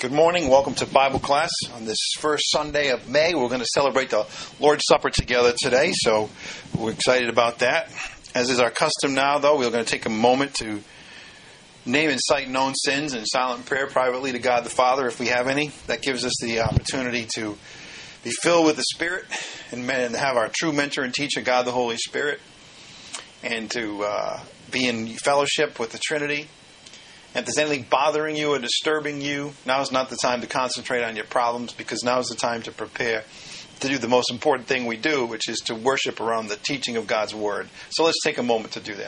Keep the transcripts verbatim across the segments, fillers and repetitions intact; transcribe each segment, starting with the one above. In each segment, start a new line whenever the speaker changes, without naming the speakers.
Good morning. Welcome to Bible class on this first Sunday of May. We're going to celebrate the Lord's Supper together today, so we're excited about that. As is our custom now, though, we're going to take a moment to name and cite known sins in silent prayer privately to God the Father, if we have any. That gives us the opportunity to be filled with the Spirit and have our true mentor and teacher, God the Holy Spirit, and to uh, be in fellowship with the Trinity. If there's anything bothering you or disturbing you, now is not the time to concentrate on your problems, because now is the time to prepare to do the most important thing we do, which is to worship around the teaching of God's Word. So let's take a moment to do that.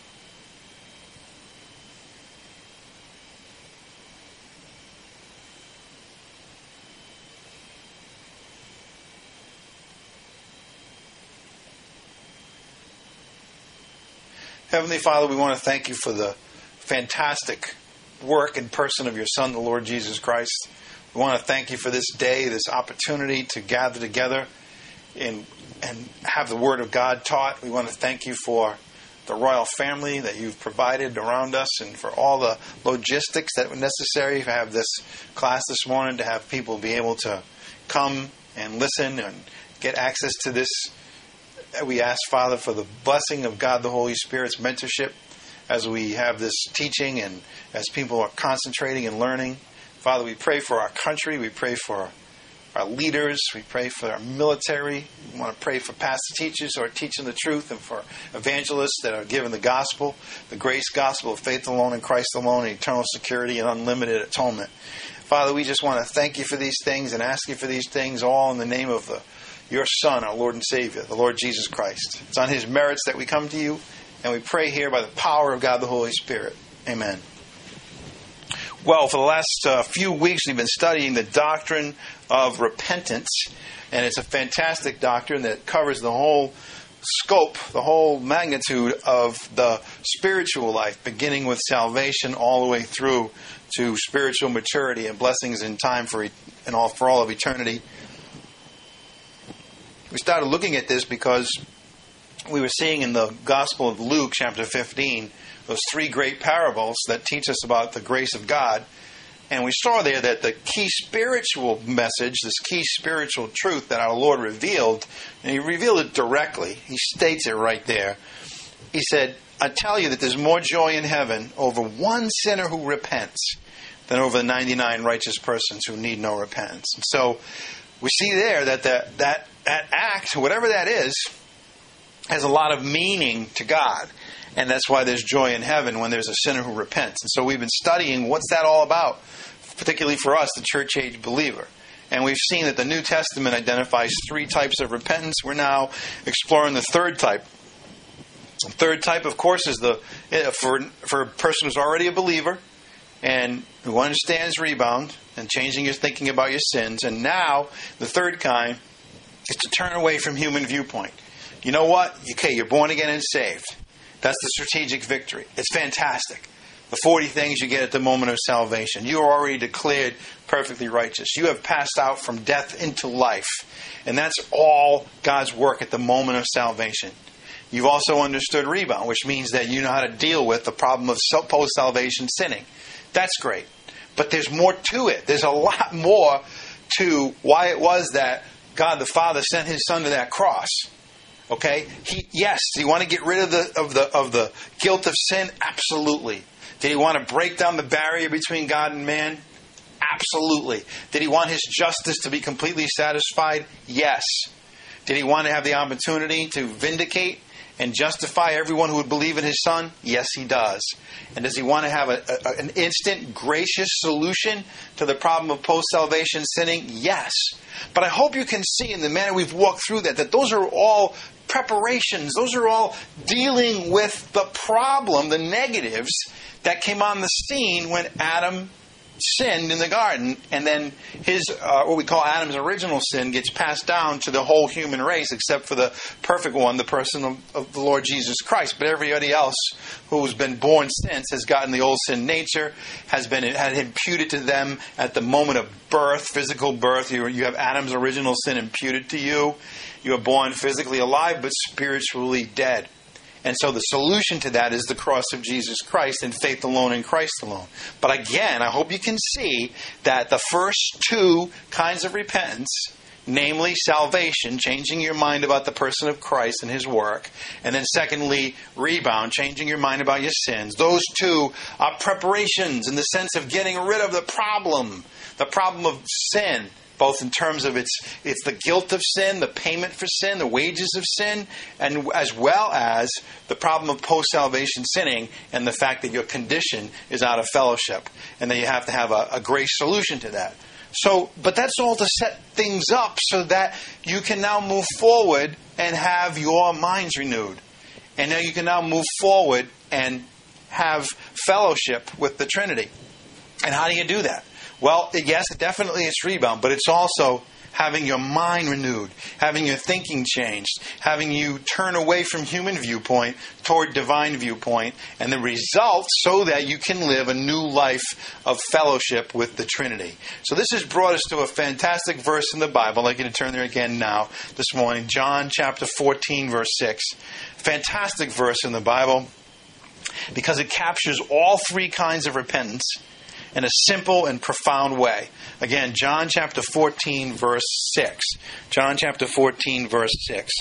Heavenly Father, we want to thank you for the fantastic work and person of your Son, the Lord Jesus Christ. We want to thank you for this day, this opportunity to gather together and, and have the Word of God taught. We want to thank you for the royal family that you've provided around us and for all the logistics that were necessary to have this class this morning, to have people be able to come and listen and get access to this. We ask, Father, for the blessing of God the Holy Spirit's mentorship as we have this teaching and as people are concentrating and learning. Father, we pray for our country. We pray for our leaders. We pray for our military. We want to pray for pastor teachers who are teaching the truth, and for evangelists that are giving the gospel, the grace gospel of faith alone in Christ alone, and eternal security and unlimited atonement. Father, we just want to thank you for these things and ask you for these things, all in the name of the, your Son, our Lord and Savior, the Lord Jesus Christ. It's on His merits that we come to you. And we pray here by the power of God the Holy Spirit. Amen. Well, for the last uh, few weeks, we've been studying the doctrine of repentance. And it's a fantastic doctrine that covers the whole scope, the whole magnitude of the spiritual life, beginning with salvation all the way through to spiritual maturity and blessings in time for, and all, for all of eternity. We started looking at this because we were seeing in the Gospel of Luke, chapter fifteen, those three great parables that teach us about the grace of God. And we saw there that the key spiritual message, this key spiritual truth that our Lord revealed, and He revealed it directly. He states it right there. He said, I tell you that there's more joy in heaven over one sinner who repents than over the ninety-nine righteous persons who need no repentance. And so we see there that the, that, that act, whatever that is, has a lot of meaning to God. And that's why there's joy in heaven when there's a sinner who repents. And so we've been studying what's that all about, particularly for us, the church age believer. And we've seen that the New Testament identifies three types of repentance. We're now exploring the third type. The third type, of course, is the for, for a person who's already a believer and who understands rebound and changing your thinking about your sins. And now, the third kind is to turn away from human viewpoint. You know what? Okay, you're born again and saved. That's the strategic victory. It's fantastic. The forty things you get at the moment of salvation. You are already declared perfectly righteous. You have passed out from death into life. And that's all God's work at the moment of salvation. You've also understood rebound, which means that you know how to deal with the problem of post-salvation sinning. That's great. But there's more to it. There's a lot more to why it was that God the Father sent His Son to that cross. Okay? He, yes, did He want to get rid of the of the of the guilt of sin? Absolutely. Did He want to break down the barrier between God and man? Absolutely. Did He want His justice to be completely satisfied? Yes. Did He want to have the opportunity to vindicate and justify everyone who would believe in His Son? Yes, He does. And does He want to have a, a, an instant, gracious solution to the problem of post-salvation sinning? Yes. But I hope you can see in the manner we've walked through that, that those are all preparations. Those are all dealing with the problem, the negatives that came on the scene when Adam sinned in the garden, and then his uh, what we call Adam's original sin gets passed down to the whole human race, except for the perfect one, the person of, of the Lord Jesus Christ. But everybody else who's been born since has gotten the old sin nature, has been had imputed to them at the moment of birth, physical birth. You, you have Adam's original sin imputed to you. You are born physically alive, but spiritually dead. And so the solution to that is the cross of Jesus Christ and faith alone in Christ alone. But again, I hope you can see that the first two kinds of repentance, namely salvation, changing your mind about the person of Christ and His work, and then secondly, rebound, changing your mind about your sins, those two are preparations in the sense of getting rid of the problem, the problem of sin, both in terms of its it's the guilt of sin, the payment for sin, the wages of sin, and as well as the problem of post-salvation sinning and the fact that your condition is out of fellowship and that you have to have a, a grace solution to that. So, but that's all to set things up so that you can now move forward and have your minds renewed. And now you can now move forward and have fellowship with the Trinity. And how do you do that? Well, yes, definitely it's rebound, but it's also having your mind renewed, having your thinking changed, having you turn away from human viewpoint toward divine viewpoint, and the result so that you can live a new life of fellowship with the Trinity. So this has brought us to a fantastic verse in the Bible. I'd like you to turn there again now this morning. John chapter fourteen, verse six. Fantastic verse in the Bible because it captures all three kinds of repentance in a simple and profound way. Again, John chapter fourteen, verse six. John chapter fourteen, verse six.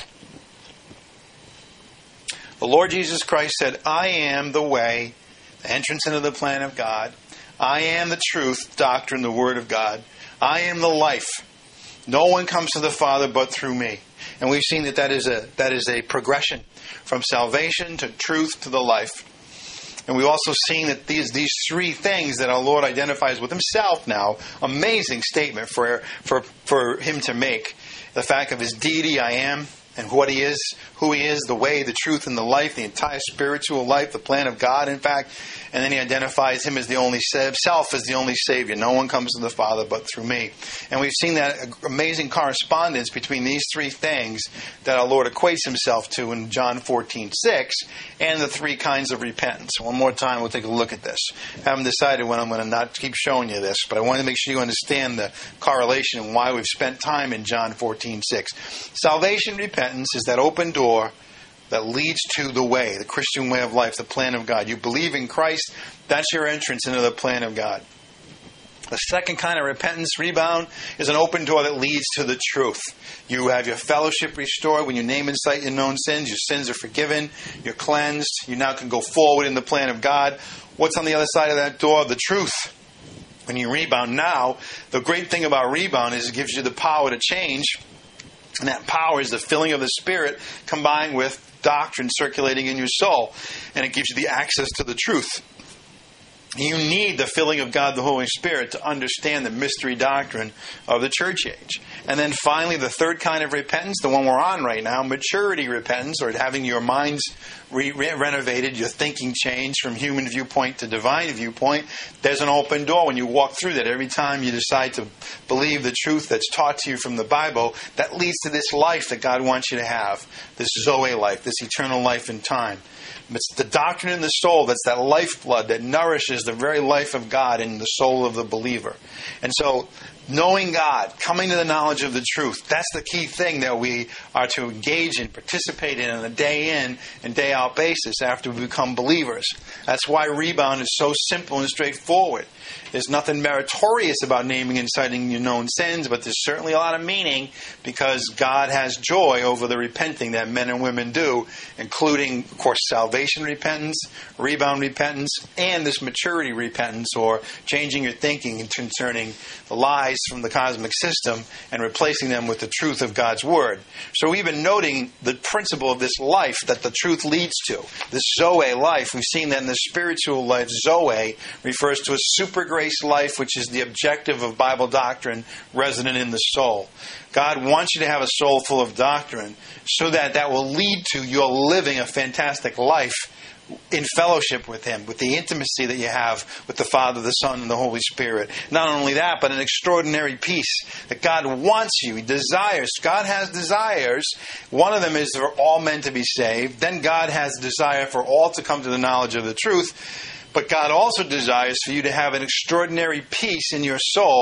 The Lord Jesus Christ said, I am the way, the entrance into the plan of God. I am the truth, doctrine, the word of God. I am the life. No one comes to the Father but through me. And we've seen that that is a, that is a progression from salvation to truth to the life. And we've also seen that these these three things that our Lord identifies with Himself now, amazing statement for, for, for Him to make. The fact of His deity, I am, and what He is, who He is, the way, the truth, and the life, the entire spiritual life, the plan of God, in fact. And then He identifies Him as the only, Himself as the only Savior. No one comes to the Father but through me. And we've seen that amazing correspondence between these three things that our Lord equates Himself to in John fourteen six and the three kinds of repentance. One more time, we'll take a look at this. I haven't decided when I'm going to not keep showing you this, but I want to make sure you understand the correlation and why we've spent time in John fourteen six. Salvation repentance is that open door that leads to the way, the Christian way of life, the plan of God. You believe in Christ, that's your entrance into the plan of God. The second kind of repentance, rebound, is an open door that leads to the truth. You have your fellowship restored. When you name and cite your known sins, your sins are forgiven, you're cleansed. You now can go forward in the plan of God. What's on the other side of that door? The truth. When you rebound now, the great thing about rebound is it gives you the power to change. And that power is the filling of the Spirit combined with doctrine circulating in your soul. And it gives you the access to the truth. You need the filling of God the Holy Spirit to understand the mystery doctrine of the church age. And then finally, the third kind of repentance, the one we're on right now, maturity repentance, or having your minds re- re- renovated, your thinking changed from human viewpoint to divine viewpoint. There's an open door when you walk through that. Every time you decide to believe the truth that's taught to you from the Bible, that leads to this life that God wants you to have, this Zoe life, this eternal life in time. It's the doctrine in the soul that's that lifeblood that nourishes the very life of God in the soul of the believer. And so, knowing God, coming to the knowledge of the truth, that's the key thing that we are to engage in, participate in on a day in and day out basis after we become believers. That's why rebound is so simple and straightforward. There's nothing meritorious about naming and citing your known sins, but there's certainly a lot of meaning because God has joy over the repenting that men and women do, including, of course, salvation repentance, rebound repentance, and this maturity repentance, or changing your thinking concerning the lies from the cosmic system and replacing them with the truth of God's Word. So we've been noting the principle of this life that the truth leads to. This Zoe life, we've seen that in the spiritual life, Zoe refers to a super grace life, which is the objective of Bible doctrine resident in the soul. God wants you to have a soul full of doctrine so that that will lead to your living a fantastic life in fellowship with Him, with the intimacy that you have with the Father, the Son, and the Holy Spirit. Not only that, but an extraordinary peace that God wants you. He desires. God has desires. One of them is for all men to be saved. Then God has a desire for all to come to the knowledge of the truth. But God also desires for you to have an extraordinary peace in your soul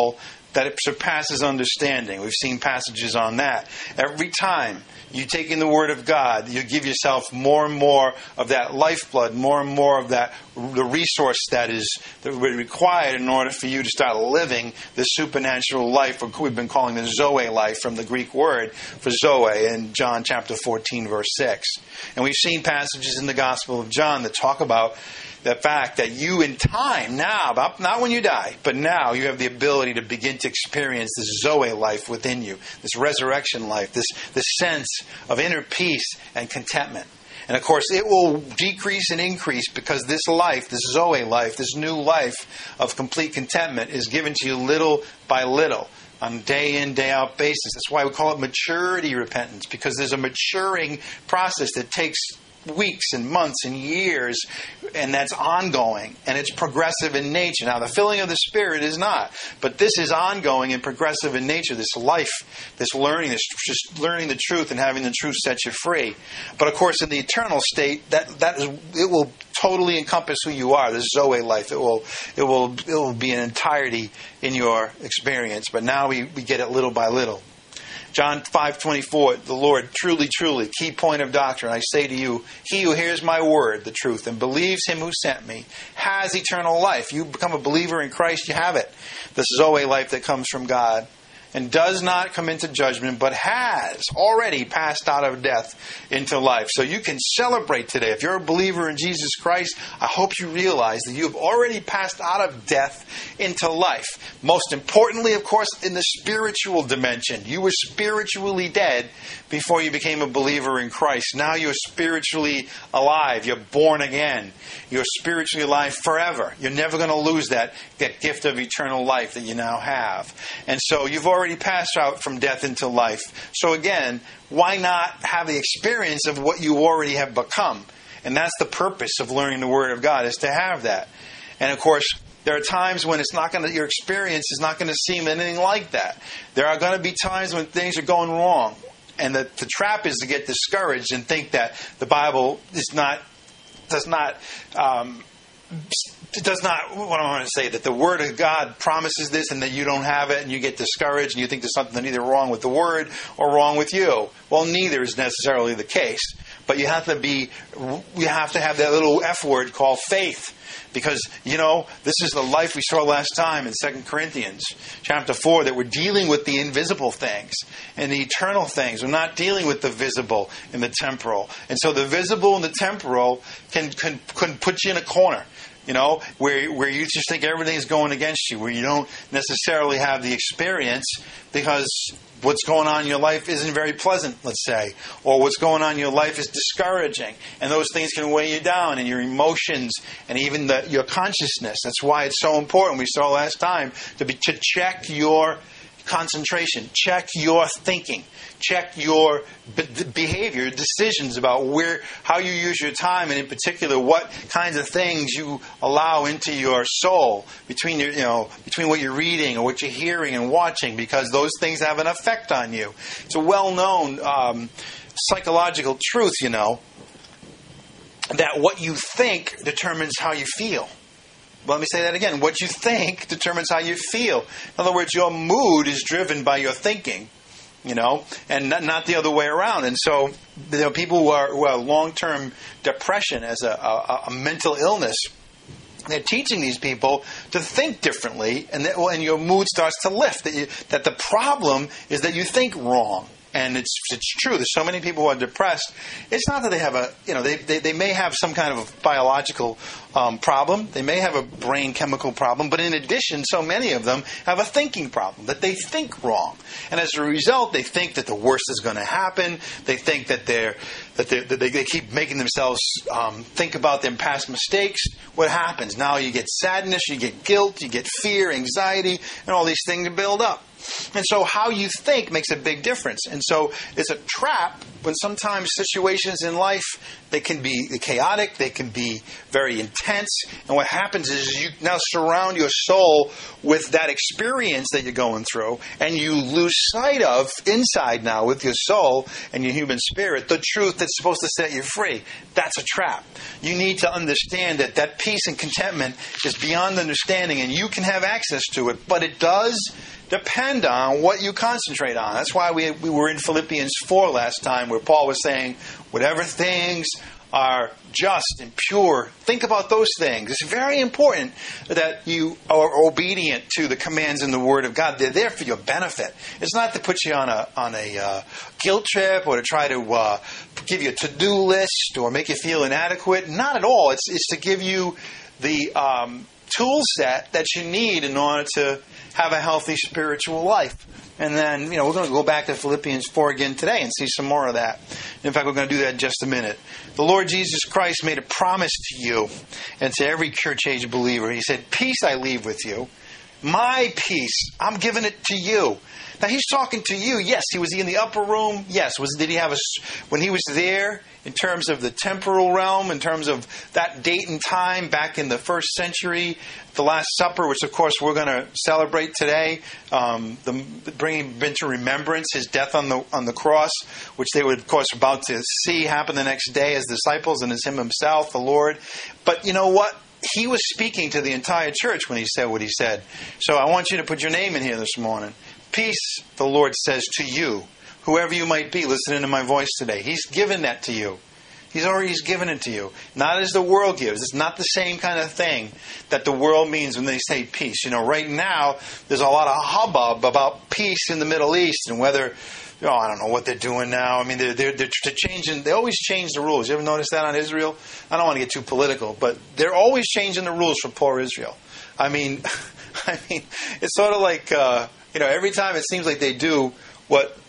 that it surpasses understanding. We've seen passages on that. Every time you take in the Word of God, you give yourself more and more of that lifeblood, more and more of that the resource that is that required in order for you to start living the supernatural life, or we've been calling the Zoe life from the Greek word for Zoe in John chapter fourteen, verse six. And we've seen passages in the Gospel of John that talk about the fact that you in time now, not when you die, but now you have the ability to begin to experience this Zoe life within you, this resurrection life, this, this sense of inner peace and contentment. And of course, it will decrease and increase because this life, this Zoe life, this new life of complete contentment is given to you little by little on a day in, day out basis. That's why we call it maturity repentance, because there's a maturing process that takes weeks and months and years, and that's ongoing, and it's progressive in nature. Now, the filling of the Spirit is not, but this is ongoing and progressive in nature, this life, this learning, this just learning the truth and having the truth set you free. But of course, in the eternal state, that that is, it will totally encompass who you are, this Zoe life. It will it will it will be an entirety in your experience. But now we, we get it little by little. John five twenty-four, the Lord, truly, truly, key point of doctrine, I say to you, he who hears my word, the truth, and believes him who sent me, has eternal life. You become a believer in Christ, you have it. This Zoe life that comes from God. And does not come into judgment, but has already passed out of death into life. So you can celebrate today. If you're a believer in Jesus Christ, I hope you realize that you have already passed out of death into life. Most importantly, of course, in the spiritual dimension. You were spiritually dead before you became a believer in Christ. Now you're spiritually alive. You're born again. You're spiritually alive forever. You're never going to lose that, that gift of eternal life that you now have. And so you've already passed out from death into life. So again, why not have the experience of what you already have become? And that's the purpose of learning the Word of God, is to have that. And of course, there are times when it's not going to, your experience is not going to seem anything like that. There are going to be times when things are going wrong. And the, the trap is to get discouraged and think that the Bible is not, does not, um, it does not, what do I want to say, that the Word of God promises this and that you don't have it and you get discouraged and you think there's something either wrong with the Word or wrong with you. Well, neither is necessarily the case. But you have to be, you have to have that little F word called faith. Because, you know, this is the life we saw last time in Second Corinthians chapter four, that we're dealing with the invisible things and the eternal things. We're not dealing with the visible and the temporal. And so the visible and the temporal can can, can put you in a corner, you know, where where you just think everything's going against you, where you don't necessarily have the experience because what's going on in your life isn't very pleasant, let's say, or what's going on in your life is discouraging, and those things can weigh you down, and your emotions, and even the, your consciousness. That's why it's so important, we saw last time, to be to check your concentration, check your thinking, check your be- behavior, decisions about where, how you use your time, and in particular, what kinds of things you allow into your soul between your, you know, between what you're reading or what you're hearing and watching, because those things have an effect on you. It's a well-known um, psychological truth, you know, that what you think determines how you feel. Let me say that again. What you think determines how you feel. In other words, your mood is driven by your thinking, you know, and not, not the other way around. And so, you know, people who are, who are long-term depression as a, a, a mental illness, they're teaching these people to think differently, and, that, and your mood starts to lift. That, you, that the problem is that you think wrong. And it's it's true. There's so many people who are depressed. It's not that they have a, you know, they they, they may have some kind of a biological um, problem. They may have a brain chemical problem. But in addition, so many of them have a thinking problem, that they think wrong. And as a result, they think that the worst is going to happen. They think that they're that, they're, that they, they keep making themselves um, think about their past mistakes. What happens? Now you get sadness, you get guilt, you get fear, anxiety, and all these things build up. And so how you think makes a big difference. And so it's a trap when sometimes situations in life, they can be chaotic, they can be very intense. And what happens is you now surround your soul with that experience that you're going through, and you lose sight of inside now with your soul and your human spirit, the truth that's supposed to set you free. That's a trap. You need to understand that that peace and contentment is beyond understanding, and you can have access to it, but it does depend on what you concentrate on. That's why we we were in Philippians four last time, where Paul was saying, whatever things are just and pure, think about those things. It's very important that you are obedient to the commands in the Word of God. They're there for your benefit. It's not to put you on a on a uh, guilt trip or to try to uh, give you a to-do list or make you feel inadequate. Not at all. It's it's to give you the um, tool set that you need in order to have a healthy spiritual life. And then, you know, we're going to go back to Philippians four again today and see some more of that. In fact, we're going to do that in just a minute. The Lord Jesus Christ made a promise to you and to every church-age believer. He said, peace I leave with you. My peace, I'm giving it to you. Now, he's talking to you. Yes, he was in the upper room. Yes, was did he have a, when he was there in terms of the temporal realm, in terms of that date and time back in the first century, the Last Supper, which of course we're going to celebrate today, um, the, bringing into remembrance his death on the on the cross, which they were of course about to see happen the next day as disciples and as him himself, the Lord. But you know what? He was speaking to the entire church when he said what he said. So I want you to put your name in here this morning. Peace, the Lord says to you, whoever you might be listening to my voice today. He's given that to you. He's already he's given it to you. Not as the world gives. It's not the same kind of thing that the world means when they say peace. You know, right now, there's a lot of hubbub about peace in the Middle East and whether, you know, I don't know what they're doing now. I mean, they're, they're, they're changing. They always change the rules. You ever notice that on Israel? I don't want to get too political, but they're always changing the rules for poor Israel. I mean, I mean, it's sort of like, uh, you know, every time it seems like they do what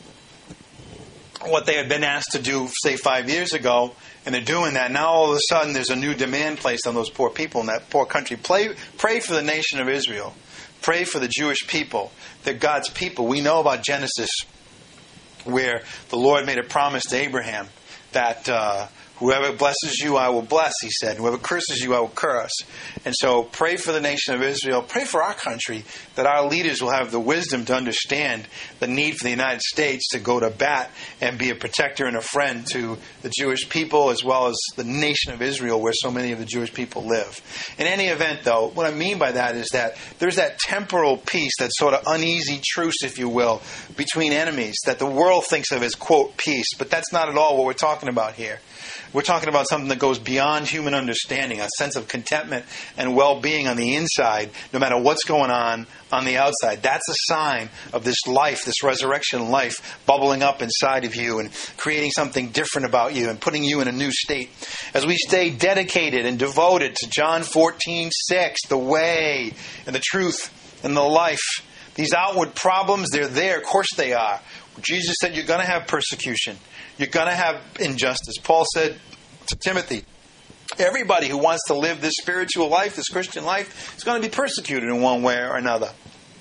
what they had been asked to do, say, five years ago, and they're doing that. Now all of a sudden there's a new demand placed on those poor people in that poor country. Pray, pray for the nation of Israel. Pray for the Jewish people. They're God's people. We know about Genesis, where the Lord made a promise to Abraham that uh, whoever blesses you, I will bless, he said. Whoever curses you, I will curse. And so pray for the nation of Israel. Pray for our country, that our leaders will have the wisdom to understand the need for the United States to go to bat and be a protector and a friend to the Jewish people as well as the nation of Israel, where so many of the Jewish people live. In any event, though, what I mean by that is that there's that temporal peace, that sort of uneasy truce, if you will, between enemies that the world thinks of as, quote, peace. But that's not at all what we're talking about here. We're talking about something that goes beyond human understanding, a sense of contentment and well-being on the inside, no matter what's going on on the outside. That's a sign of this life, this resurrection life, bubbling up inside of you and creating something different about you and putting you in a new state. As we stay dedicated and devoted to John fourteen six, the way and the truth and the life, these outward problems, they're there. Of course they are. Jesus said you're going to have persecution. You're going to have injustice. Paul said to Timothy, everybody who wants to live this spiritual life, this Christian life, is going to be persecuted in one way or another.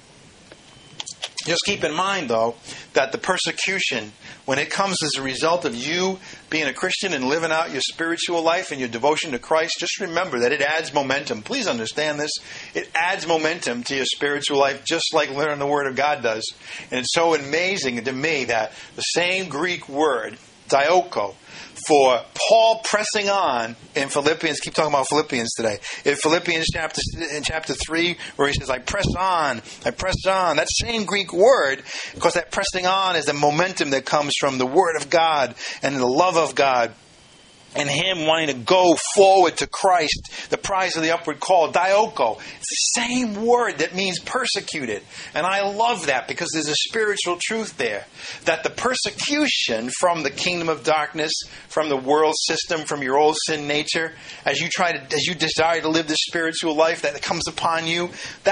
Just keep in mind, though, that the persecution, when it comes as a result of you being a Christian and living out your spiritual life and your devotion to Christ, just remember that it adds momentum. Please understand this. It adds momentum to your spiritual life, just like learning the Word of God does. And it's so amazing to me that the same Greek word, dioko, for Paul pressing on in Philippians, keep talking about Philippians today, in Philippians chapter in chapter three, where he says, I press on, I press on. That same Greek word, because that pressing on is the momentum that comes from the Word of God and the love of God. And him wanting to go forward to Christ, the prize of the upward call, dioko. It's the same word that means persecuted. And I love that because there's a spiritual truth there. That the persecution from the kingdom of darkness, from the world system, from your old sin nature, as you try to, as you desire to live this spiritual life that comes upon you, that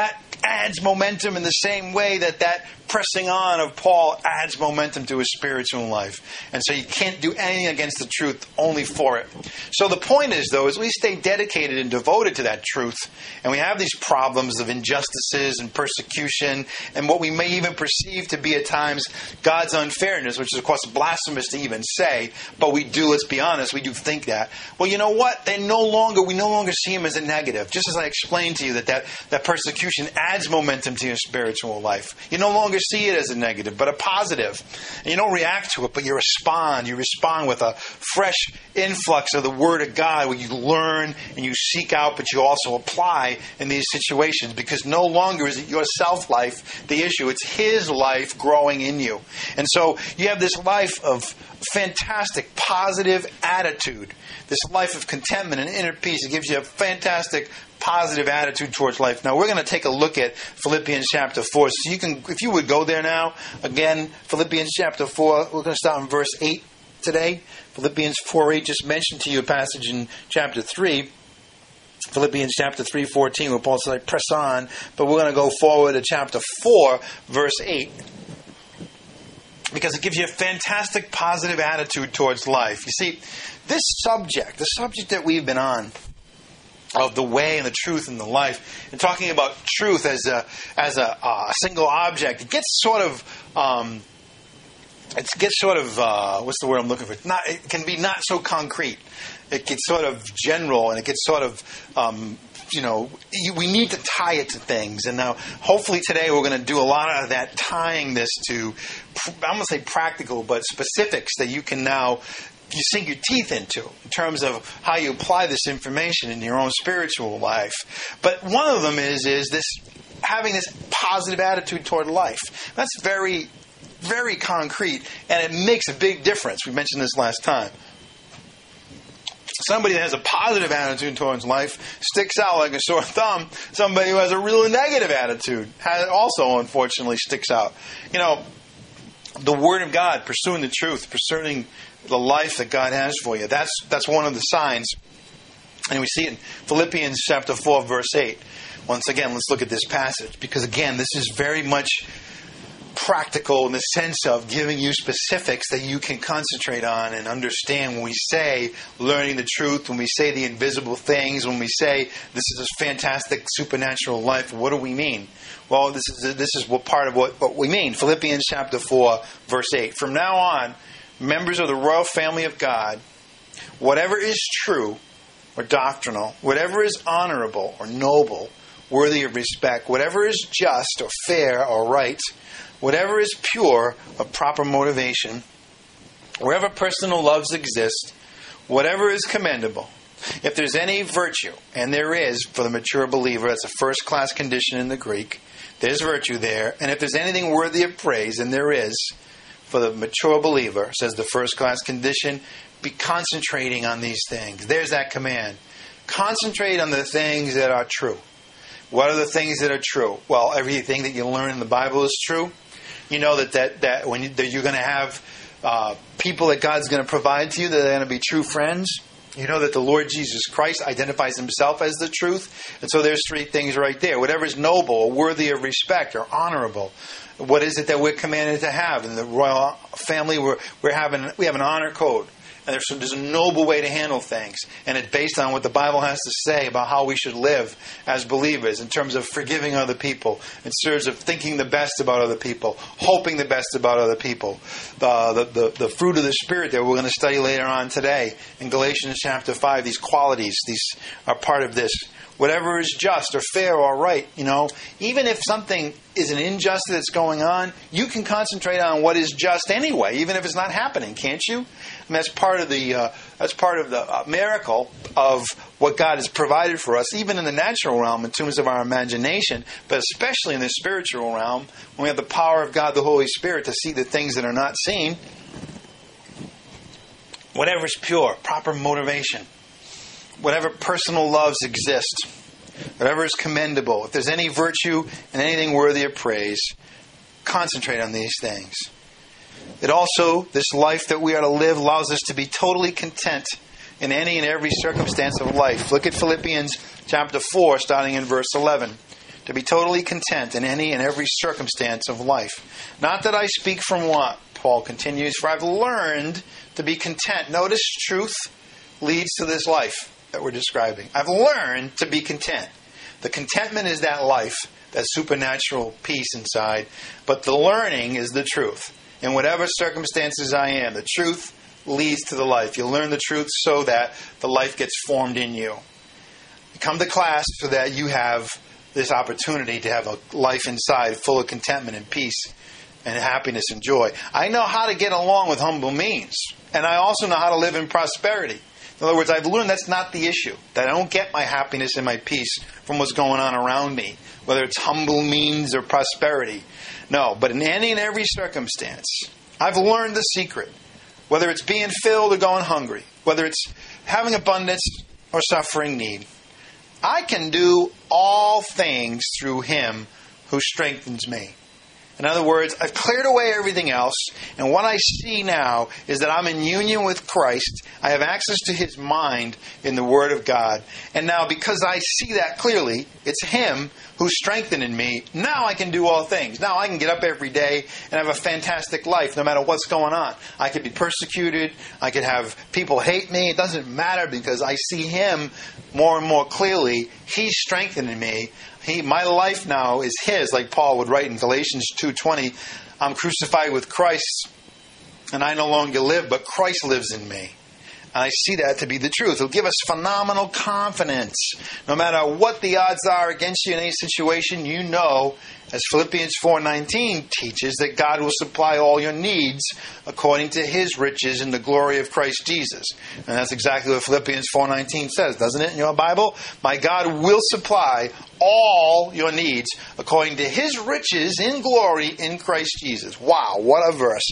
adds momentum in the same way that that pressing on of Paul adds momentum to his spiritual life. And so you can't do anything against the truth, only for it. So the point is, though, is we stay dedicated and devoted to that truth. And we have these problems of injustices and persecution and what we may even perceive to be at times God's unfairness, which is, of course, blasphemous to even say. But we do, let's be honest, we do think that. Well, you know what? They no longer, we no longer see him as a negative. Just as I explained to you that that, that persecution adds momentum to your spiritual life. You no longer see it as a negative, but a positive. And you don't react to it, but you respond. You respond with a fresh influx of the Word of God where you learn and you seek out, but you also apply in these situations, because no longer is it your self-life the issue. It's His life growing in you. And so you have this life of fantastic positive attitude, this life of contentment and inner peace. It gives you a fantastic positive attitude towards life. Now we're going to take a look at Philippians chapter four. So you can, if you would go there now, again, Philippians chapter four, we're going to start in verse eight today. Philippians four eight, just mentioned to you a passage in chapter three. Philippians chapter three, fourteen, where Paul says, I press on, but we're going to go forward to chapter four, verse eight. Because it gives you a fantastic positive attitude towards life. You see, this subject, the subject that we've been on, of the way and the truth and the life, and talking about truth as a as a, a single object, it gets sort of um, it gets sort of uh, what's the word I'm looking for? Not, it can be not so concrete. It gets sort of general, and it gets sort of um, you know, we need to tie it to things. And now, hopefully today we're going to do a lot of that, tying this to, I'm going to say practical, but specifics that you can now you sink your teeth into in terms of how you apply this information in your own spiritual life. But one of them is is this having this positive attitude toward life. That's very, very concrete, and it makes a big difference. We mentioned this last time. Somebody that has a positive attitude towards life sticks out like a sore thumb. Somebody who has a real negative attitude has also, unfortunately, sticks out. You know, the Word of God, pursuing the truth, pursuing the life that God has for you. That's that's one of the signs. And we see it in Philippians chapter four, verse eight. Once again, let's look at this passage. Because again, this is very much practical in the sense of giving you specifics that you can concentrate on and understand when we say learning the truth, when we say the invisible things, when we say this is a fantastic supernatural life. What do we mean? Well, this is this is what part of what, what we mean. Philippians chapter four, verse eight. From now on, members of the royal family of God, whatever is true or doctrinal, whatever is honorable or noble, worthy of respect, whatever is just or fair or right, whatever is pure, of proper motivation, wherever personal loves exist, whatever is commendable, if there's any virtue, and there is for the mature believer, that's a first-class condition in the Greek, there's virtue there, and if there's anything worthy of praise, and there is for the mature believer, says the first-class condition, be concentrating on these things. There's that command. Concentrate on the things that are true. What are the things that are true? Well, everything that you learn in the Bible is true. You know that, that, that when you, that you're going to have uh, people that God's going to provide to you that are going to be true friends. You know that the Lord Jesus Christ identifies Himself as the truth. And so there's three things right there. Whatever is noble or worthy of respect or honorable. What is it that we're commanded to have? In the royal family, we're, we're having, we have an honor code. And there's, some, there's a noble way to handle things. And it's based on what the Bible has to say about how we should live as believers in terms of forgiving other people, in terms of thinking the best about other people, hoping the best about other people. The, the, the, the fruit of the Spirit that we're going to study later on today in Galatians chapter five, these qualities, these are part of this. Whatever is just or fair or right, you know, even if something is an injustice that's going on, you can concentrate on what is just anyway, even if it's not happening, can't you? And that's part of the uh, that's part of the uh, miracle of what God has provided for us, even in the natural realm, in terms of our imagination, but especially in the spiritual realm, when we have the power of God, the Holy Spirit, to see the things that are not seen. Whatever is pure, proper motivation. Whatever personal loves exist, whatever is commendable, if there's any virtue and anything worthy of praise, concentrate on these things. It also, this life that we are to live allows us to be totally content in any and every circumstance of life. Look at Philippians chapter four, starting in verse eleven. to be totally content in any and every circumstance of life. Not that I speak from want, Paul continues, for I've learned to be content. Notice truth leads to this life that we're describing. I've learned to be content. The contentment is that life, that supernatural peace inside, but the learning is the truth. In whatever circumstances I am, the truth leads to the life. You learn the truth so that the life gets formed in you. You come to class so that you have this opportunity to have a life inside full of contentment and peace and happiness and joy. I know how to get along with humble means, and I also know how to live in prosperity. In other words, I've learned that's not the issue, that I don't get my happiness and my peace from what's going on around me, whether it's humble means or prosperity. No, but in any and every circumstance, I've learned the secret, whether it's being filled or going hungry, whether it's having abundance or suffering need. I can do all things through Him who strengthens me. In other words, I've cleared away everything else, and what I see now is that I'm in union with Christ. I have access to His mind in the Word of God. And now, because I see that clearly, it's Him who's strengthening me. Now I can do all things. Now I can get up every day and have a fantastic life, no matter what's going on. I could be persecuted. I could have people hate me. It doesn't matter, because I see Him more and more clearly. He's strengthening me. He, my life now is His, like Paul would write in Galatians two twenty. I'm crucified with Christ, and I no longer live, but Christ lives in me. And I see that to be the truth. It'll give us phenomenal confidence. No matter what the odds are against you in any situation, you know, as Philippians four nineteen teaches, that God will supply all your needs according to His riches in the glory of Christ Jesus. And that's exactly what Philippians four nineteen says, doesn't it, in your Bible? My God will supply all your needs according to His riches in glory in Christ Jesus. Wow, what a verse.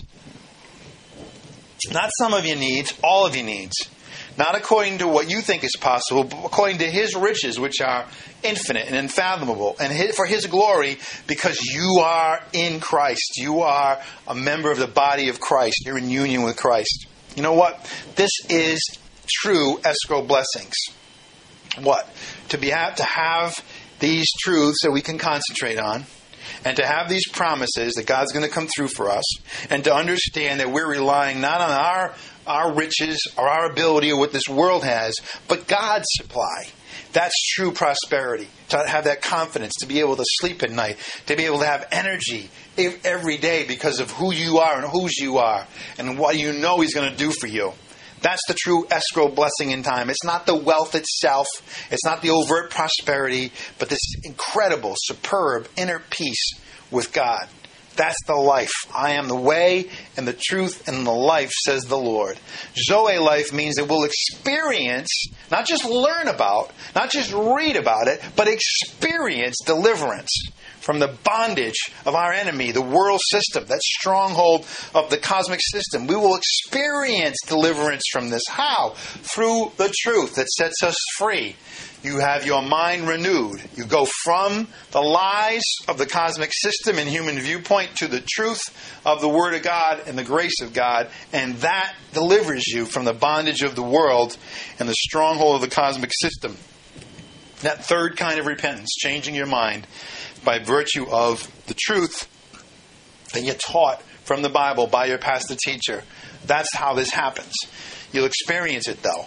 Not some of your needs, all of your needs. Not according to what you think is possible, but according to His riches, which are infinite and unfathomable, and for His glory, because you are in Christ. You are a member of the body of Christ. You're in union with Christ. You know what? This is true escrow blessings. What? To be have to have these truths that we can concentrate on, and to have these promises that God's going to come through for us, and to understand that we're relying not on our our riches or our ability or what this world has, but God's supply. That's true prosperity. To have that confidence, to be able to sleep at night, to be able to have energy every day because of who you are and whose you are, and what you know He's going to do for you. That's the true escrow blessing in time. It's not the wealth itself. It's not the overt prosperity, but this incredible, superb inner peace with God. That's the life. I am the way and the truth and the life, says the Lord. Zoe life means that we'll experience, not just learn about, not just read about it, but experience deliverance from the bondage of our enemy, the world system, that stronghold of the cosmic system. We will experience deliverance from this. How? Through the truth that sets us free. You have your mind renewed. You go from the lies of the cosmic system and human viewpoint to the truth of the Word of God and the grace of God, and that delivers you from the bondage of the world and the stronghold of the cosmic system. That third kind of repentance, changing your mind by virtue of the truth that you're taught from the Bible by your pastor teacher. That's how this happens. You'll experience it, though.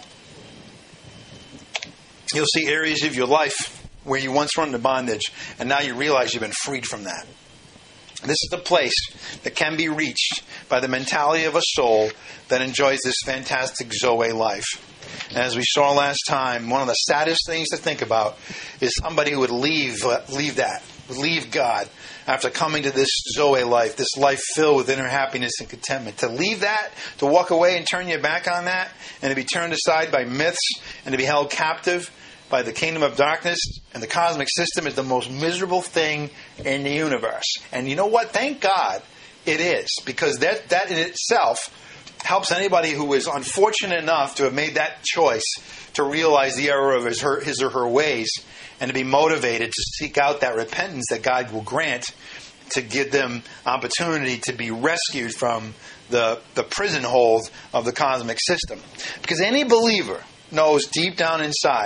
You'll see areas of your life where you once were under bondage, and now you realize you've been freed from that. This is the place that can be reached by the mentality of a soul that enjoys this fantastic Zoe life. And as we saw last time, one of the saddest things to think about is somebody who would leave, uh, leave that, would leave God after coming to this Zoe life, this life filled with inner happiness and contentment. To leave that, to walk away and turn your back on that, and to be turned aside by myths, and to be held captive by the kingdom of darkness and the cosmic system is the most miserable thing in the universe. And you know what? Thank God it is, because that, that in itself helps anybody who is unfortunate enough to have made that choice to realize the error of his, her, his or her ways, and to be motivated to seek out that repentance that God will grant to give them opportunity to be rescued from the, the prison hold of the cosmic system. Because any believer knows deep down inside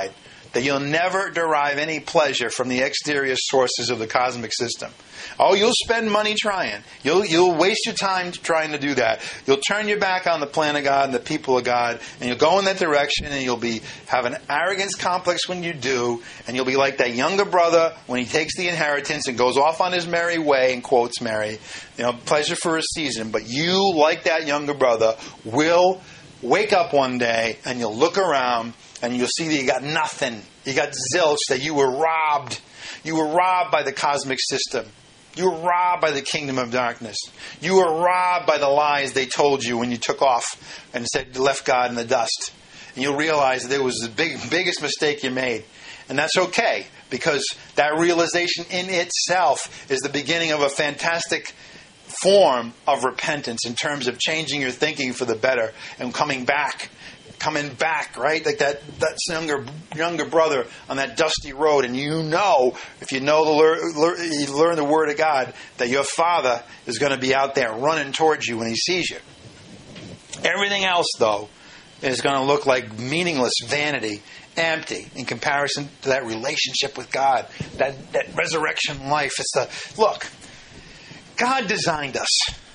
that you'll never derive any pleasure from the exterior sources of the cosmic system. Oh, you'll spend money trying. You'll you'll waste your time trying to do that. You'll turn your back on the plan of God and the people of God, and you'll go in that direction, and you'll be have an arrogance complex when you do, and you'll be like that younger brother when he takes the inheritance and goes off on his merry way, and quotes Mary, you know, pleasure for a season. But you, like that younger brother, will wake up one day, and you'll look around, and you'll see that you got nothing. You got zilch, that you were robbed. You were robbed by the cosmic system. You were robbed by the kingdom of darkness. You were robbed by the lies they told you when you took off and said left God in the dust. And you'll realize that it was the big, biggest mistake you made. And that's okay, because that realization in itself is the beginning of a fantastic form of repentance in terms of changing your thinking for the better and coming back. Coming back, right? Like that, that younger younger brother on that dusty road, and you know, if you know the lear, you learn the Word of God, that your Father is going to be out there running towards you when He sees you. Everything else, though, is going to look like meaningless vanity, empty in comparison to that relationship with God, that that resurrection life. It's the look. God designed us.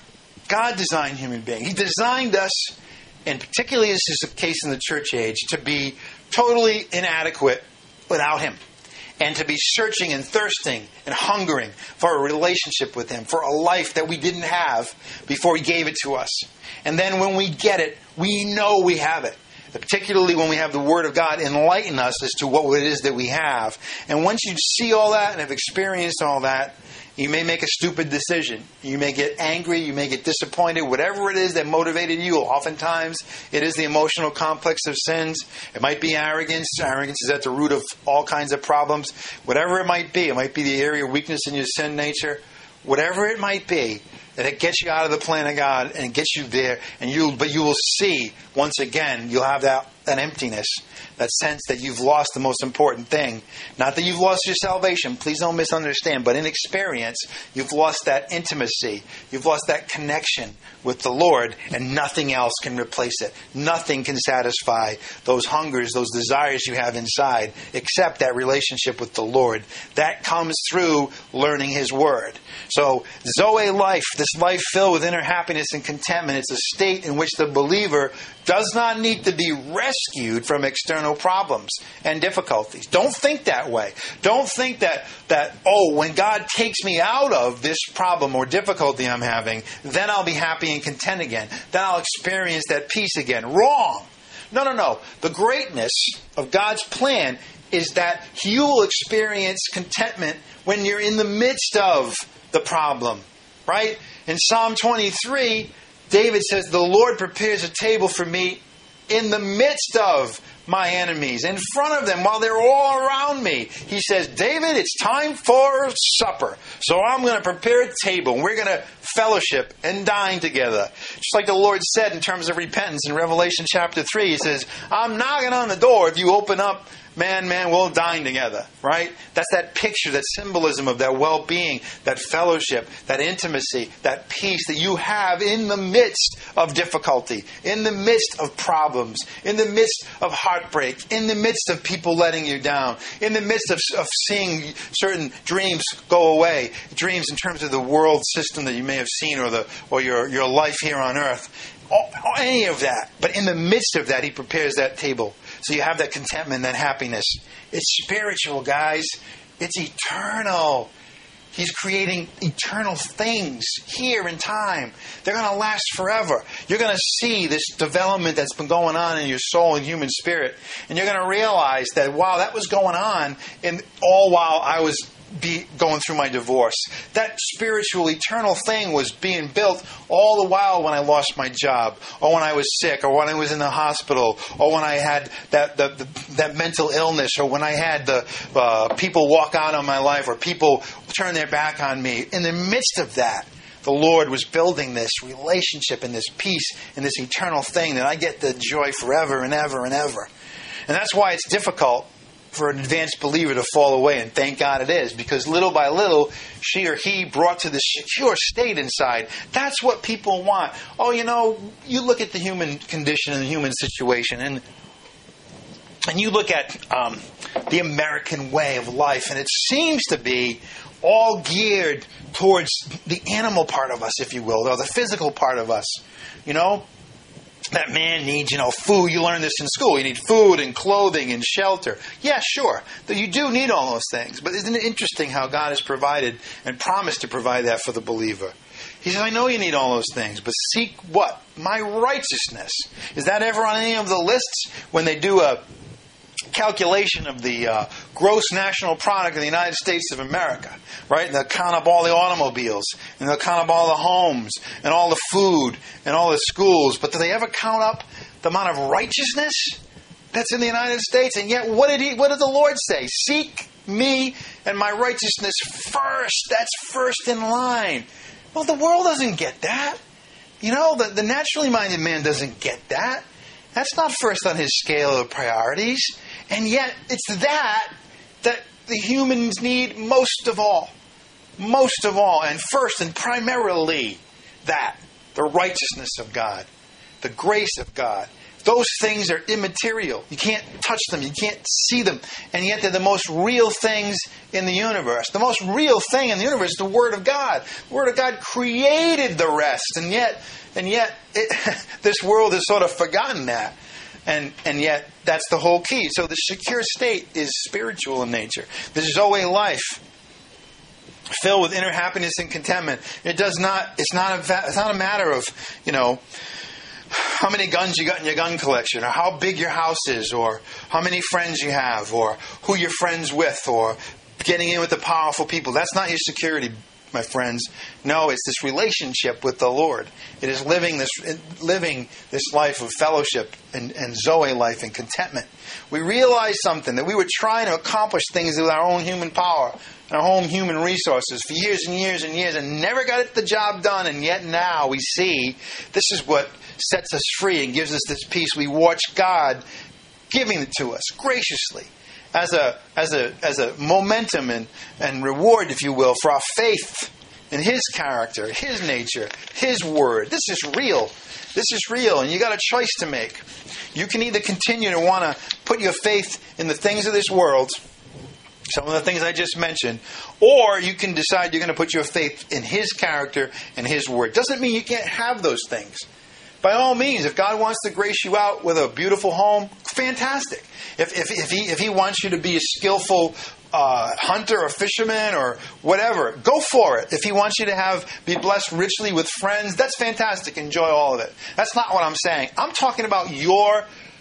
God designed human beings. He designed us. And particularly this is the case in the church age, to be totally inadequate without Him. And to be searching and thirsting and hungering for a relationship with Him, for a life that we didn't have before He gave it to us. And then when we get it, we know we have it. Particularly when we have the Word of God enlighten us as to what it is that we have. And once you see all that and have experienced all that, you may make a stupid decision. You may get angry. You may get disappointed. Whatever it is that motivated you, oftentimes it is the emotional complex of sins. It might be arrogance. Arrogance is at the root of all kinds of problems. Whatever it might be. It might be the area of weakness in your sin nature. Whatever it might be, that it gets you out of the plan of God and gets you there. And you, but you will see, once again, you'll have that, that emptiness. That sense that you've lost the most important thing. Not that you've lost your salvation. Please don't misunderstand. But in experience, you've lost that intimacy. You've lost that connection with the Lord. And nothing else can replace it. Nothing can satisfy those hungers, those desires you have inside, except that relationship with the Lord. That comes through learning His Word. So, Zoe life, this life filled with inner happiness and contentment, it's a state in which the believer does not need to be rescued from external problems and difficulties. Don't think that way. Don't think that, that, oh, when God takes me out of this problem or difficulty I'm having, then I'll be happy and content again. Then I'll experience that peace again. Wrong. No, no, no. The greatness of God's plan is that you will experience contentment when you're in the midst of the problem. Right? In Psalm twenty-three, David says, the Lord prepares a table for me in the midst of my enemies, in front of them while they're all around me. He says, David, it's time for supper. So I'm going to prepare a table, and we're going to fellowship and dine together. Just like the Lord said in terms of repentance in Revelation chapter three, He says, I'm knocking on the door. If you open up, man, man, we'll dine together, right? That's that picture, that symbolism of that well-being, that fellowship, that intimacy, that peace that you have in the midst of difficulty, in the midst of problems, in the midst of heartbreak, in the midst of people letting you down, in the midst of, of seeing certain dreams go away, dreams in terms of the world system that you may have seen or the or your, your life here on earth. All, any of that. But in the midst of that, He prepares that table. So you have that contentment, that happiness. It's spiritual, guys. It's eternal. He's creating eternal things here in time. They're going to last forever. You're going to see this development that's been going on in your soul and human spirit. And you're going to realize that, wow, that was going on in all while I was be going through my divorce. That spiritual, eternal thing was being built all the while when I lost my job, or when I was sick, or when I was in the hospital, or when I had that the, the, that mental illness, or when I had the uh, people walk out on my life, or people turn their back on me. In the midst of that, the Lord was building this relationship and this peace and this eternal thing that I get to enjoy forever and ever and ever. And that's why it's difficult for an advanced believer to fall away, and thank God it is, because little by little, she or he brought to the secure state inside. That's what people want. Oh, you know, you look at the human condition and the human situation, and and you look at um, the American way of life, and it seems to be all geared towards the animal part of us, if you will, or the physical part of us. You know, that man needs, you know, food. You learn this in school. You need food and clothing and shelter. Yeah, sure. You do need all those things. But isn't it interesting how God has provided and promised to provide that for the believer? He says, I know you need all those things, but seek what? My righteousness. Is that ever on any of the lists when they do a calculation of the uh, gross national product of the United States of America, right? And they'll count up all the automobiles, and they'll count up all the homes, and all the food, and all the schools. But do they ever count up the amount of righteousness that's in the United States? And yet, what did he? What did the Lord say? Seek me and my righteousness first. That's first in line. Well, the world doesn't get that. You know, the, the naturally minded man doesn't get that. That's not first on his scale of priorities. And yet, it's that that the humans need most of all. Most of all. And first and primarily that. The righteousness of God. The grace of God. Those things are immaterial. You can't touch them. You can't see them. And yet they're the most real things in the universe. The most real thing in the universe is the Word of God. The Word of God created the rest. And yet, and yet it, this world has sort of forgotten that. And and yet, that's the whole key. So the secure state is spiritual in nature. This is always life, filled with inner happiness and contentment. It does not. It's not a. It's not a matter of, you know, how many guns you got in your gun collection, or how big your house is, or how many friends you have, or who you're friends with, or getting in with the powerful people. That's not your security, my friends. No, it's this relationship with the Lord. It is living this living this life of fellowship and, and Zoe life and contentment. We realize something, that we were trying to accomplish things with our own human power, our own human resources for years and years and years, and never got the job done. And yet now we see this is what sets us free and gives us this peace. We watch God giving it to us graciously, as a as a as a momentum and, and reward, if you will, for our faith in His character, His nature, His word. This is real. This is real, and you got a choice to make. You can either continue to want to put your faith in the things of this world, some of the things I just mentioned, or you can decide you're going to put your faith in His character and His word. Doesn't mean you can't have those things. By all means, if God wants to grace you out with a beautiful home, fantastic. If if, if he if He wants you to be a skillful uh, hunter or fisherman or whatever, go for it. If He wants you to have be blessed richly with friends, that's fantastic. Enjoy all of it. That's not what I'm saying. I'm talking about your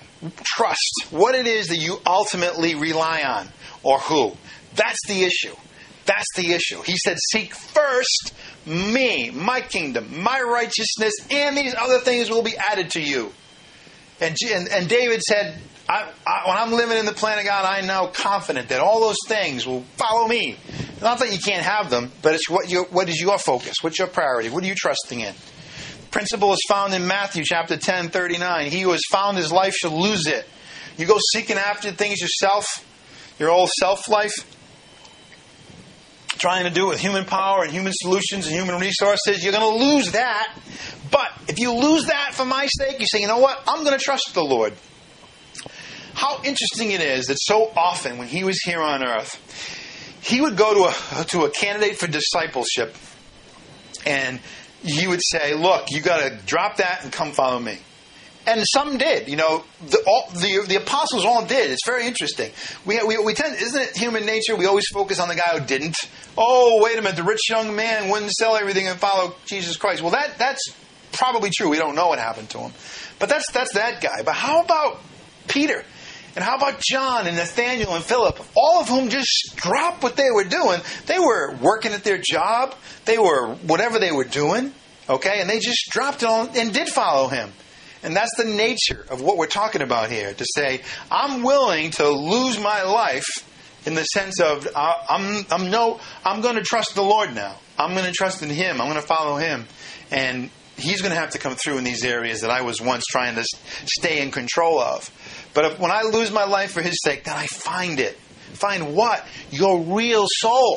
trust, what it is that you ultimately rely on, or who. That's the issue. That's the issue. He said, seek first me, my kingdom, my righteousness, and these other things will be added to you. And and, and David said, I, I, when I'm living in the plan of God, I'm now confident that all those things will follow me. Not that you can't have them, but it's what your, what is your focus? What's your priority? What are you trusting in? The principle is found in Matthew chapter ten, thirty-nine. He who has found his life shall lose it. You go seeking after things yourself, your old self-life, trying to do it with human power and human solutions and human resources, you're going to lose that. But if you lose that for my sake, you say, you know what? I'm going to trust the Lord. How interesting it is that so often when He was here on earth, He would go to a, to a candidate for discipleship, and He would say, look, you got to drop that and come follow me. And some did, you know, the, all, the the apostles all did. It's very interesting. We, we we tend, isn't it human nature? We always focus on the guy who didn't. Oh, wait a minute, the rich young man wouldn't sell everything and follow Jesus Christ. Well, that that's probably true. We don't know what happened to him, but that's that's that guy. But how about Peter? And how about John and Nathaniel and Philip? All of whom just dropped what they were doing. They were working at their job. They were whatever they were doing. Okay, and they just dropped it all and did follow Him. And that's the nature of what we're talking about here. To say, I'm willing to lose my life in the sense of I'm I'm no I'm going to trust the Lord now. I'm going to trust in Him. I'm going to follow Him, and He's going to have to come through in these areas that I was once trying to stay in control of. But if, when I lose my life for His sake, then I find it. Find what? Your real soul.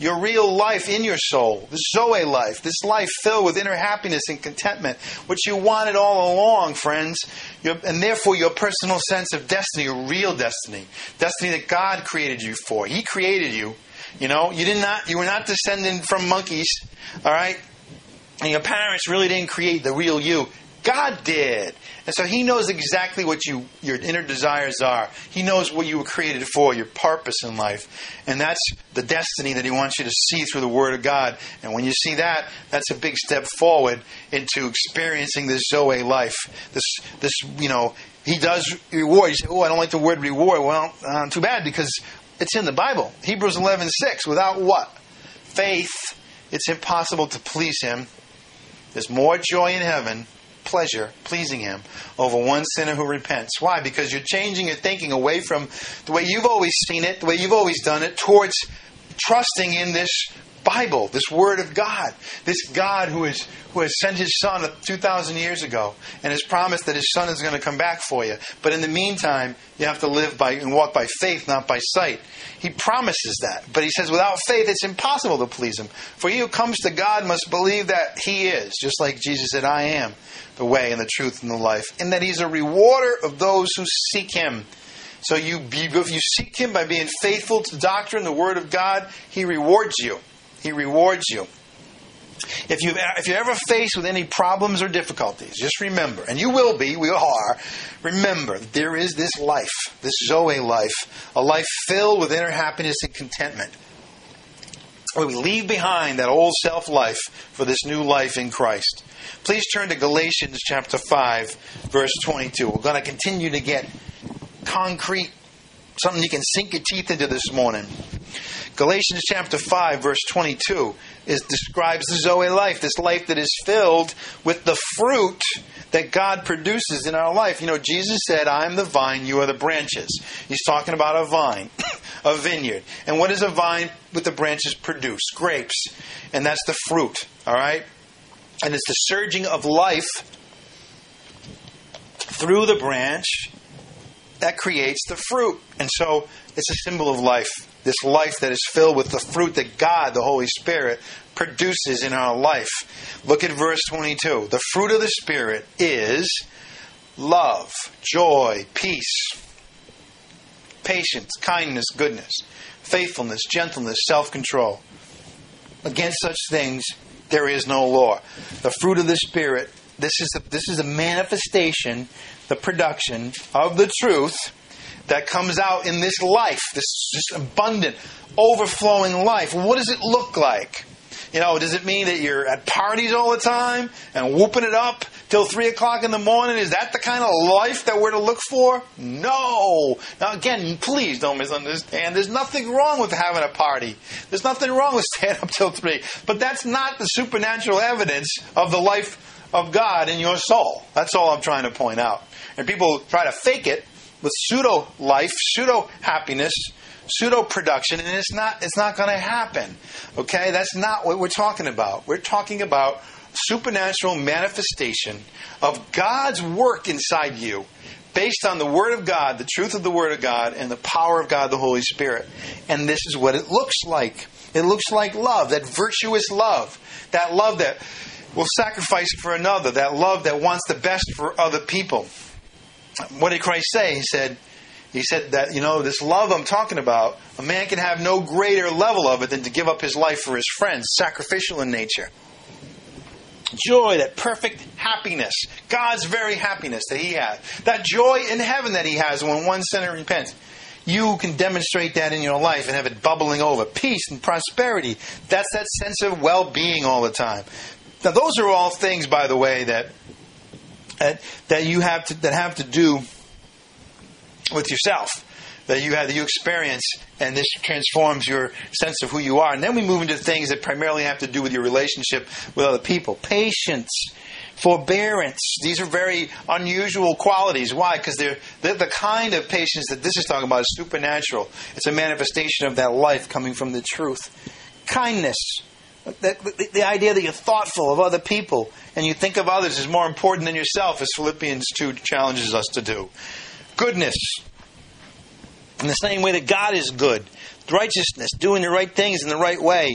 your real life in your soul, this Zoe life, this life filled with inner happiness and contentment, which you wanted all along, friends, your, and therefore your personal sense of destiny, your real destiny, destiny that God created you for. He created you. You know, you did not, you were not descended from monkeys, all right? And your parents really didn't create the real you. God did. And so He knows exactly what you your inner desires are. He knows what you were created for, your purpose in life. And that's the destiny that He wants you to see through the Word of God. And when you see that, that's a big step forward into experiencing this Zoe life. This, this you know, He does reward. You say, oh, I don't like the word reward. Well, uh, too bad, because it's in the Bible. Hebrews eleven six. Without what? Faith, it's impossible to please Him. There's more joy in heaven, pleasure, pleasing Him, over one sinner who repents. Why? Because you're changing your thinking away from the way you've always seen it, the way you've always done it, towards trusting in this Bible, this Word of God, this God who is who has sent His Son two thousand years ago and has promised that His Son is going to come back for you. But in the meantime, you have to live by and walk by faith, not by sight. He promises that. But He says without faith, it's impossible to please Him. For he who comes to God must believe that He is, just like Jesus said, I am the way and the truth and the life, and that He's a rewarder of those who seek Him. So you, if you seek Him by being faithful to the doctrine, the Word of God, He rewards you. He rewards you. If you if you're ever faced with any problems or difficulties, just remember, and you will be, we all are, remember that there is this life, this Zoe life, a life filled with inner happiness and contentment. Where we leave behind that old self-life for this new life in Christ. Please turn to Galatians chapter five, verse twenty-two. We're going to continue to get concrete, something you can sink your teeth into this morning. Galatians chapter five, verse twenty-two is, describes the Zoe life, this life that is filled with the fruit that God produces in our life. You know, Jesus said, I am the vine, you are the branches. He's talking about a vine, a vineyard. And what does a vine with the branches produce? Grapes. And that's the fruit, all right? And it's the surging of life through the branch that creates the fruit. And so it's a symbol of life. This life that is filled with the fruit that God, the Holy Spirit, produces in our life. Look at verse twenty-two. The fruit of the Spirit is love, joy, peace, patience, kindness, goodness, faithfulness, gentleness, self-control. Against such things there is no law. The fruit of the Spirit, this is the, this is a manifestation, the production of the truth that comes out in this life, this, this abundant, overflowing life. What does it look like? You know, does it mean that you're at parties all the time and whooping it up till three o'clock in the morning? Is that the kind of life that we're to look for? No. Now again, please don't misunderstand. There's nothing wrong with having a party. There's nothing wrong with staying up till three. But that's not the supernatural evidence of the life of God in your soul. That's all I'm trying to point out. And people try to fake it with pseudo life, pseudo happiness, pseudo production, and it's not it's not going to happen. Okay? That's not what we're talking about. We're talking about supernatural manifestation of God's work inside you based on the Word of God, the truth of the Word of God, and the power of God, the Holy Spirit. And this is what it looks like. It looks like love, that virtuous love, that love that will sacrifice for another, that love that wants the best for other people. What did Christ say? He said, He said that, you know, this love I'm talking about, a man can have no greater level of it than to give up his life for his friends, sacrificial in nature. Joy, that perfect happiness, God's very happiness that He has. That joy in heaven that He has when one sinner repents. You can demonstrate that in your life and have it bubbling over. Peace and prosperity. That's that sense of well-being all the time. Now, those are all things, by the way, that that, that you have to that have to do with yourself, that you have that you experience, and this transforms your sense of who you are. And then we move into things that primarily have to do with your relationship with other people. Patience, forbearance. These are very unusual qualities. Why? Because they're, they're the kind of patience that this is talking about is supernatural. It's a manifestation of that life coming from the truth. Kindness. The, the, the idea that you're thoughtful of other people and you think of others as more important than yourself, as Philippians two challenges us to do. Goodness. In the same way that God is good. righteousness, doing the right things in the right way.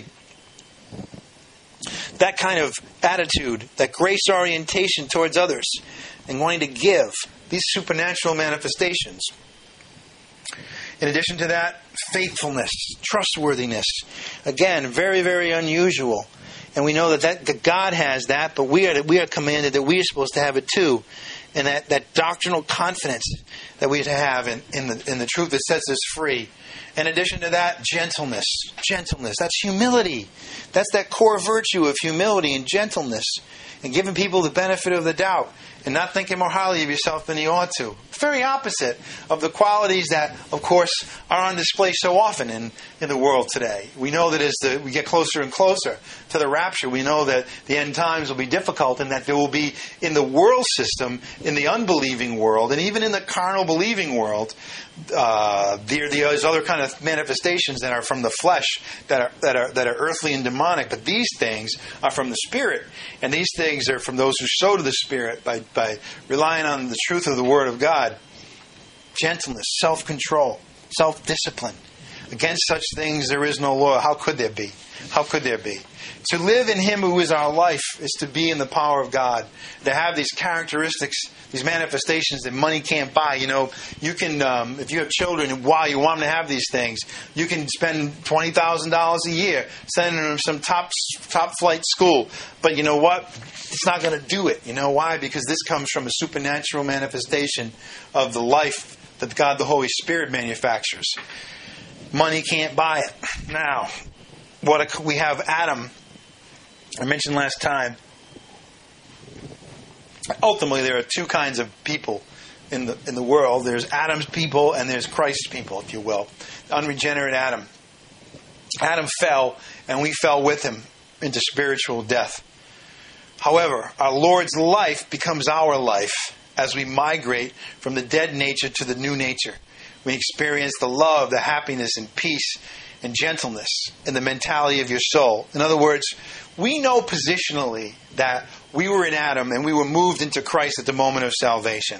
That kind of attitude, that grace orientation towards others, and wanting to give, these supernatural manifestations. In addition to that, faithfulness, trustworthiness. Again, very, very unusual. And we know that, that, that God has that, but we are we are commanded that we are supposed to have it too. And that, that doctrinal confidence that we have in, in the in the truth that sets us free. In addition to that, gentleness. Gentleness. That's humility. That's that core virtue of humility and gentleness. And giving people the benefit of the doubt. And not thinking more highly of yourself than you ought to. It's very opposite of the qualities that, of course, are on display so often in, in the world today. We know that as the, we get closer and closer to the rapture, we know that the end times will be difficult and that there will be, in the world system, in the unbelieving world, and even in the carnal believing world, uh, there, there's other kind of manifestations that are from the flesh, that are, that are, that are earthly and demonic. But these things are from the Spirit. And these things are from those who sow to the Spirit by by relying on the truth of the Word of God. Gentleness, self-control, self-discipline. Against such things there is no law. How could there be? How could there be? To live in Him who is our life is to be in the power of God. To have these characteristics, these manifestations that money can't buy. You know, you can, um, if you have children and wow, you want them to have these things, you can spend twenty thousand dollars a year sending them to some top, top flight school. But you know what? It's not going to do it. You know why? Because this comes from a supernatural manifestation of the life that God the Holy Spirit manufactures. Money can't buy it. Now, what a, we have Adam. I mentioned last time. Ultimately, there are two kinds of people in the in the world. There's Adam's people and there's Christ's people, if you will. Unregenerate Adam. Adam fell, and we fell with him into spiritual death. However, our Lord's life becomes our life as we migrate from the dead nature to the new nature. We experience the love, the happiness, and peace and gentleness in the mentality of your soul. In other words, we know positionally that we were in Adam and we were moved into Christ at the moment of salvation.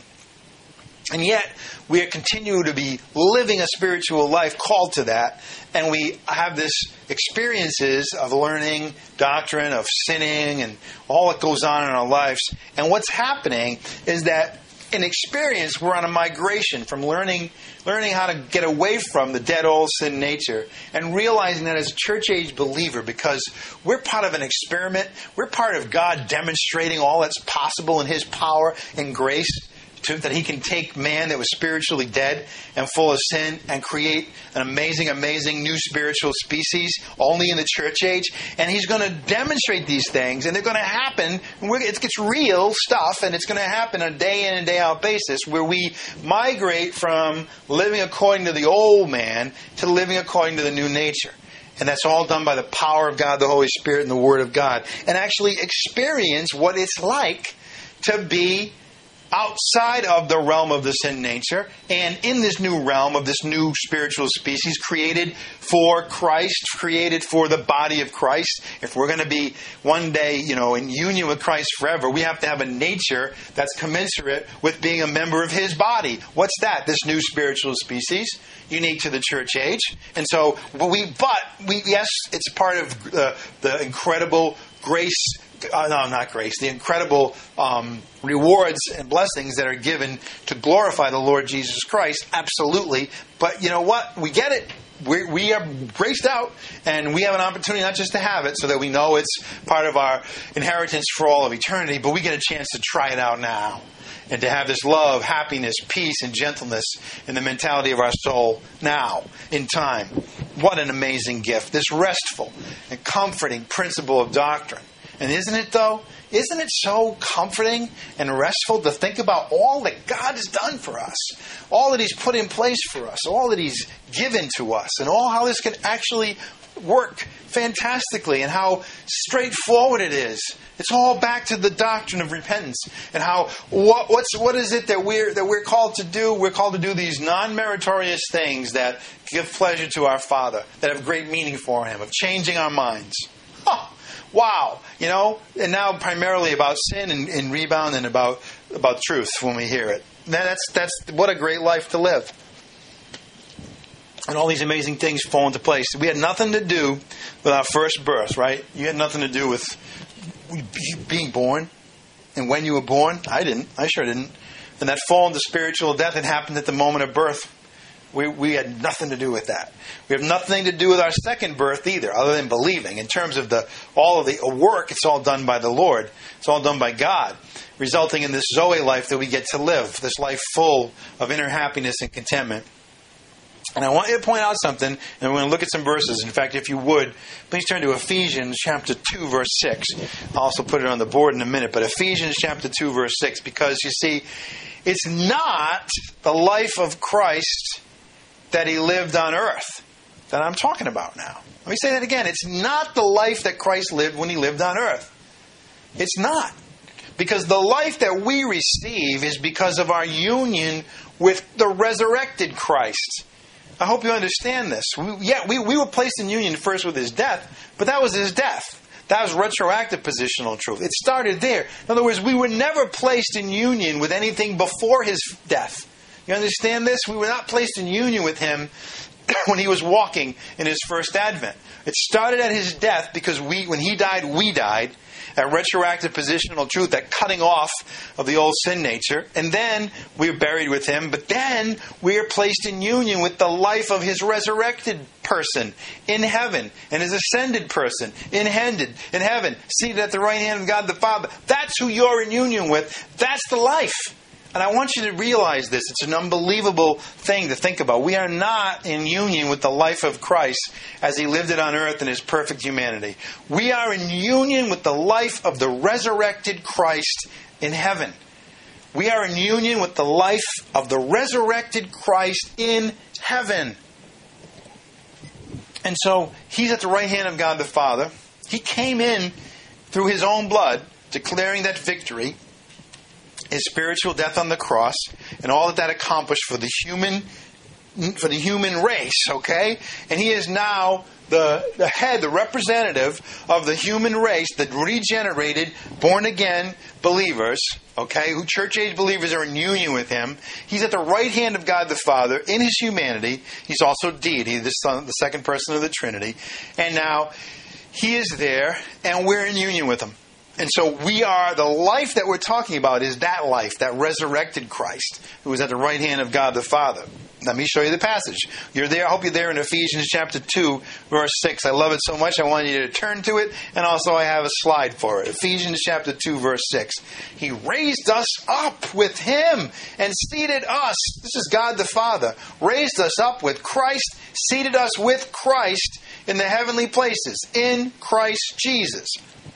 And yet, we continue to be living a spiritual life called to that. And we have this experiences of learning doctrine, of sinning, and all that goes on in our lives. And what's happening is that in experience, we're on a migration from learning learning how to get away from the dead old sin nature and realizing that as a church-age believer, because we're part of an experiment, we're part of God demonstrating all that's possible in His power and grace, to, that He can take man that was spiritually dead and full of sin and create an amazing, amazing new spiritual species only in the church age. And He's going to demonstrate these things, and they're going to happen. It gets real stuff, and it's going to happen on a day in and day out basis where we migrate from living according to the old man to living according to the new nature. And that's all done by the power of God, the Holy Spirit, and the Word of God. And actually experience what it's like to be outside of the realm of the sin nature and in this new realm of this new spiritual species created for Christ, created for the body of Christ. If we're going to be one day, you know, in union with Christ forever, we have to have a nature that's commensurate with being a member of His body. What's that? This new spiritual species, unique to the church age. And so, but we, but we, yes, it's part of uh, the incredible grace. Uh, no, not grace. The incredible um, rewards and blessings that are given to glorify the Lord Jesus Christ. Absolutely. But you know what? We get it. We're, we are graced out, and we have an opportunity not just to have it so that we know it's part of our inheritance for all of eternity, but we get a chance to try it out now and to have this love, happiness, peace, and gentleness in the mentality of our soul now, in time. What an amazing gift. This restful and comforting principle of doctrine. And isn't it, though? Isn't it so comforting and restful to think about all that God has done for us? All that He's put in place for us. All that He's given to us. And all how this can actually work fantastically. And how straightforward it is. It's all back to the doctrine of repentance. And how, what, what's, what is it that we're, that we're called to do? We're called to do these non-meritorious things that give pleasure to our Father. That have great meaning for Him. Of changing our minds. Huh. Wow, you know, and now primarily about sin and, and rebound and about about truth when we hear it. That's that's what a great life to live. And all these amazing things fall into place. We had nothing to do with our first birth, right? You had nothing to do with being born. And when you were born, I didn't. I sure didn't. And that fall into spiritual death had happened at the moment of birth. We, we had nothing to do with that. We have nothing to do with our second birth either, other than believing. In terms of the all of the work, it's all done by the Lord. It's all done by God, resulting in this Zoe life that we get to live, this life full of inner happiness and contentment. And I want you to point out something, and we're going to look at some verses. In fact, if you would, please turn to Ephesians chapter two, verse six. I'll also put it on the board in a minute. But Ephesians chapter two, verse six, because you see, it's not the life of Christ that he lived on earth that I'm talking about now. Let me say that again. It's not the life that Christ lived when he lived on earth. It's not. Because the life that we receive is because of our union with the resurrected Christ. I hope you understand this. We, yeah, we, we were placed in union first with his death, but that was his death. That was retroactive positional truth. It started there. In other words, we were never placed in union with anything before his death. You understand this? We were not placed in union with him when he was walking in his first advent. It started at his death because we, when he died, we died. That retroactive positional truth, that cutting off of the old sin nature. And then we are buried with him. But then we are placed in union with the life of his resurrected person in heaven. And his ascended person in heaven, in heaven, seated at the right hand of God the Father. That's who you're in union with. That's the life. And I want you to realize this. It's an unbelievable thing to think about. We are not in union with the life of Christ as he lived it on earth in his perfect humanity. We are in union with the life of the resurrected Christ in heaven. We are in union with the life of the resurrected Christ in heaven. And so he's at the right hand of God the Father. He came in through his own blood, declaring that victory, his spiritual death on the cross, and all that that accomplished for the human for the human race, okay? And he is now the, the head, the representative of the human race, the regenerated, born-again believers, okay, who church-age believers are in union with him. He's at the right hand of God the Father in his humanity. He's also deity, the Son, the second person of the Trinity. And now he is there, and we're in union with him. And so we are, the life that we're talking about is that life, that resurrected Christ, who is at the right hand of God the Father. Let me show you the passage. You're there, I hope you're there in Ephesians chapter two, verse six. I love it so much, I want you to turn to it, and also I have a slide for it. Ephesians chapter two, verse six. He raised us up with him and seated us, this is God the Father, raised us up with Christ, seated us with Christ in the heavenly places, in Christ Jesus.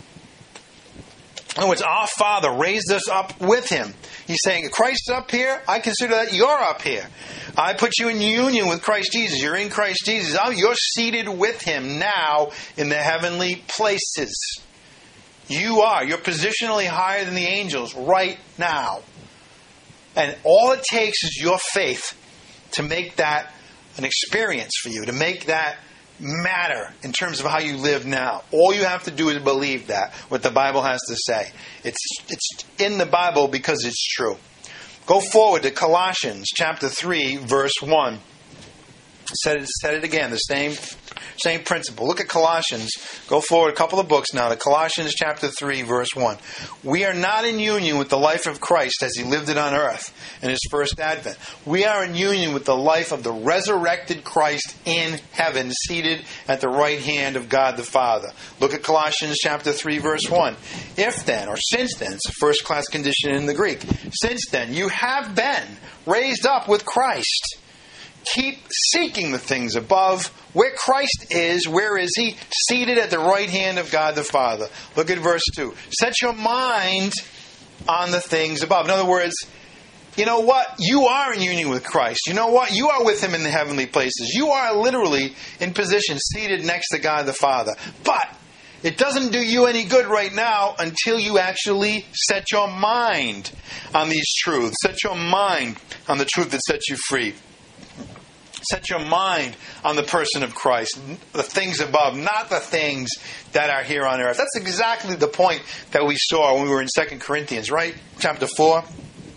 In other words, our Father raised us up with him. He's saying, Christ's up here, I consider that you're up here. I put you in union with Christ Jesus. You're in Christ Jesus. You're seated with him now in the heavenly places. You are. You're positionally higher than the angels right now. And all it takes is your faith to make that an experience for you, to make that matter in terms of how you live now. All you have to do is believe that, what the Bible has to say. It's it's in the Bible because it's true. Go forward to Colossians chapter three, verse one. Said it, said it again, the same same principle. Look at Colossians. Go forward a couple of books now to Colossians chapter three, verse one. We are not in union with the life of Christ as he lived it on earth in his first advent. We are in union with the life of the resurrected Christ in heaven, seated at the right hand of God the Father. Look at Colossians chapter three, verse one. If then, or since then, it's a first class condition in the Greek. Since then, you have been raised up with Christ. Keep seeking the things above, where Christ is. Where is he? Seated at the right hand of God the Father. Look at verse two. Set your mind on the things above. In other words, you know what? You are in union with Christ. You know what? You are with him in the heavenly places. You are literally in position, seated next to God the Father. But it doesn't do you any good right now until you actually set your mind on these truths. Set your mind on the truth that sets you free. Set your mind on the person of Christ, the things above, not the things that are here on earth. That's exactly the point that we saw when we were in Second Corinthians, right? Chapter four.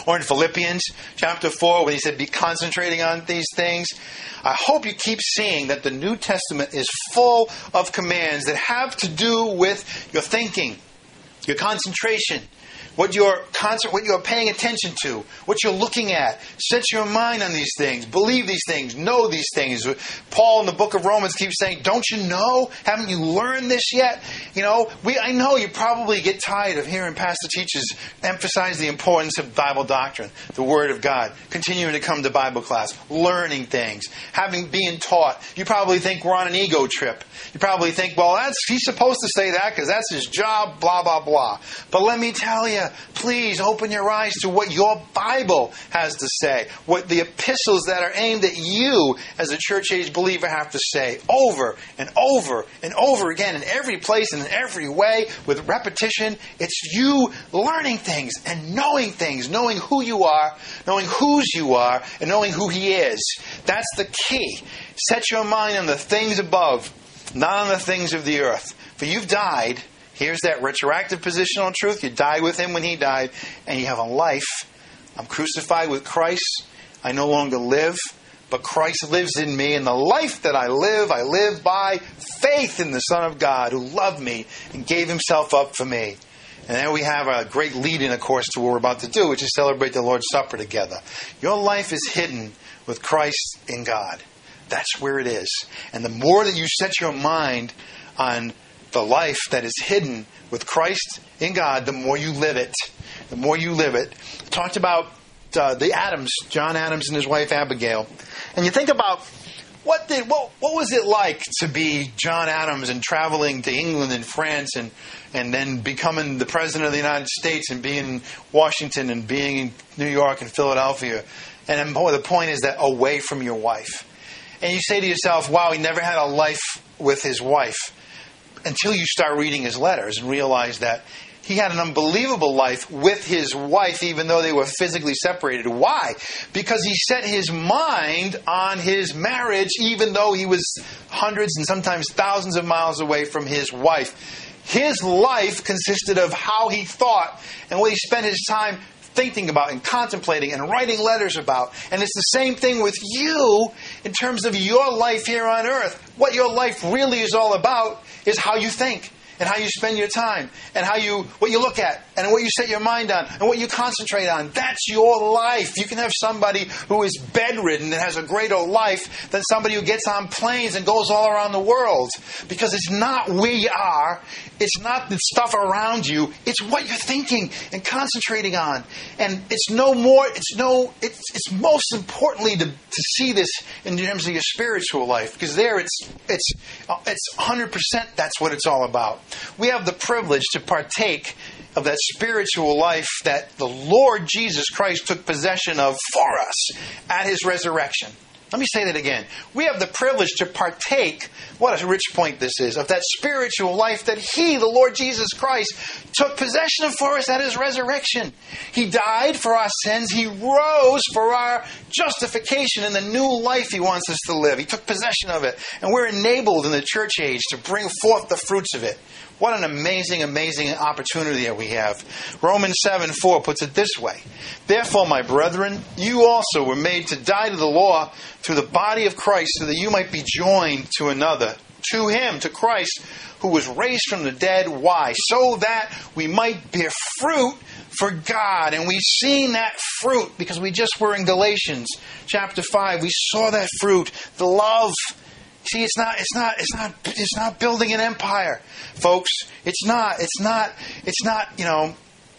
Or in Philippians chapter four, when he said, be concentrating on these things. I hope you keep seeing that the New Testament is full of commands that have to do with your thinking, your concentration, what you're concert, what you're paying attention to, what you're looking at. Set your mind on these things. Believe these things. Know these things. Paul in the book of Romans keeps saying, don't you know? Haven't you learned this yet? You know, we I know you probably get tired of hearing pastor teachers emphasize the importance of Bible doctrine, the Word of God, continuing to come to Bible class, learning things, having being taught. You probably think we're on an ego trip. You probably think, well, that's he's supposed to say that because that's his job, blah, blah, blah. But let me tell you, please open your eyes to what your Bible has to say, what the epistles that are aimed at you as a church-age believer have to say over and over and over again in every place and in every way with repetition. It's you learning things and knowing things, knowing who you are, knowing whose you are, and knowing who He is. That's the key. Set your mind on the things above, not on the things of the earth. For you've died. Here's that retroactive positional truth. You died with Him when He died, and you have a life. I'm crucified with Christ. I no longer live, but Christ lives in me. And the life that I live, I live by faith in the Son of God who loved me and gave Himself up for me. And then we have a great lead-in, of course, to what we're about to do, which is celebrate the Lord's Supper together. Your life is hidden with Christ in God. That's where it is. And the more that you set your mind on the life that is hidden with Christ in God, the more you live it. The more you live it. I talked about uh, the Adams, John Adams and his wife Abigail. And you think about what did what what was it like to be John Adams and traveling to England and France and and then becoming the President of the United States and being in Washington and being in New York and Philadelphia. And then, boy, the point is that away from your wife. And you say to yourself, wow, he never had a life with his wife. Until you start reading his letters and realize that he had an unbelievable life with his wife, even though they were physically separated. Why? Because he set his mind on his marriage, even though he was hundreds and sometimes thousands of miles away from his wife. His life consisted of how he thought and what he spent his time thinking about and contemplating and writing letters about. And it's the same thing with you in terms of your life here on earth. What your life really is all about is how you think and how you spend your time and how you what you look at and what you set your mind on and what you concentrate on. That's your life. You can have somebody who is bedridden and has a greater life than somebody who gets on planes and goes all around the world. Because it's not where you are. It's not the stuff around you. It's what you're thinking and concentrating on. And it's no more, it's no, it's, it's most importantly to, to see this in terms of your spiritual life. Because there it's, it's, it's one hundred percent that's what it's all about. We have the privilege to partake of that spiritual life that the Lord Jesus Christ took possession of for us at His resurrection. Let me say that again. We have the privilege to partake, what a rich point this is, of that spiritual life that He, the Lord Jesus Christ, took possession of for us at His resurrection. He died for our sins. He rose for our justification in the new life He wants us to live. He took possession of it. And we're enabled in the church age to bring forth the fruits of it. What an amazing, amazing opportunity that we have. Romans seven four puts it this way. Therefore, my brethren, you also were made to die to the law through the body of Christ, so that you might be joined to another, to Him, to Christ, who was raised from the dead. Why? So that we might bear fruit for God. And we've seen that fruit because we just were in Galatians chapter five. We saw that fruit, the love. See, it's not, it's not, it's not, it's not building an empire, folks. It's not, it's not, it's not, you know,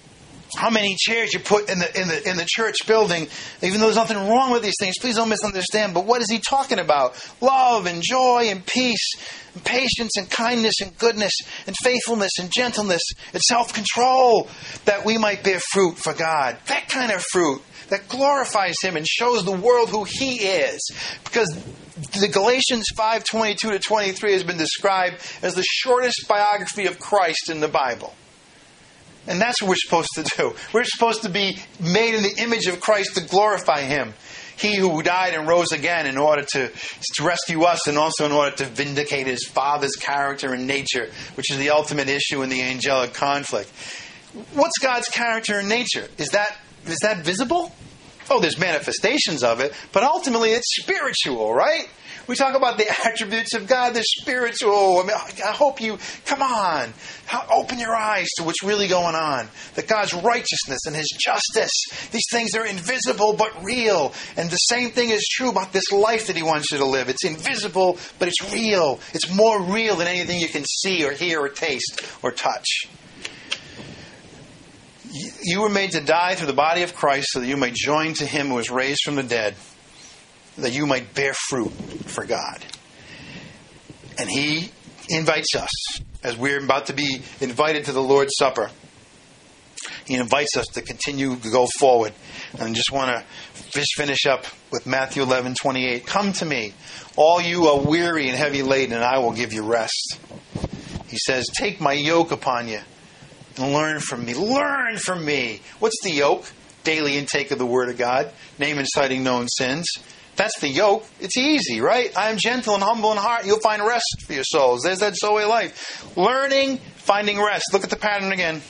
how many chairs you put in the in the in the church building. Even though there's nothing wrong with these things, please don't misunderstand. But what is he talking about? Love and joy and peace and patience and kindness and goodness and faithfulness and gentleness and self-control, that we might bear fruit for God. That kind of fruit that glorifies Him and shows the world who He is. Because the Galatians five twenty-two to twenty-three has been described as the shortest biography of Christ in the Bible. And that's what we're supposed to do. We're supposed to be made in the image of Christ to glorify Him. He who died and rose again in order to, to rescue us and also in order to vindicate His Father's character and nature, which is the ultimate issue in the angelic conflict. What's God's character and nature? Is that is that visible? Oh, there's manifestations of it, but ultimately it's spiritual, right? We talk about the attributes of God, they're spiritual. I mean, I hope you, come on, open your eyes to what's really going on. That God's righteousness and His justice, these things are invisible but real. And the same thing is true about this life that He wants you to live. It's invisible, but it's real. It's more real than anything you can see or hear or taste or touch. You were made to die through the body of Christ so that you might join to Him who was raised from the dead, that you might bear fruit for God. And He invites us, as we're about to be invited to the Lord's Supper. He invites us to continue to go forward. And I just want to just finish up with Matthew eleven twenty-eight. Come to me, all you are weary and heavy laden, and I will give you rest. He says, take my yoke upon you and learn from me. Learn from me. What's the yoke? Daily intake of the Word of God. Name and citing known sins. That's the yoke. It's easy, right? I am gentle and humble in heart. You'll find rest for your souls. There's that Zoe life. Learning, finding rest. Look at the pattern again.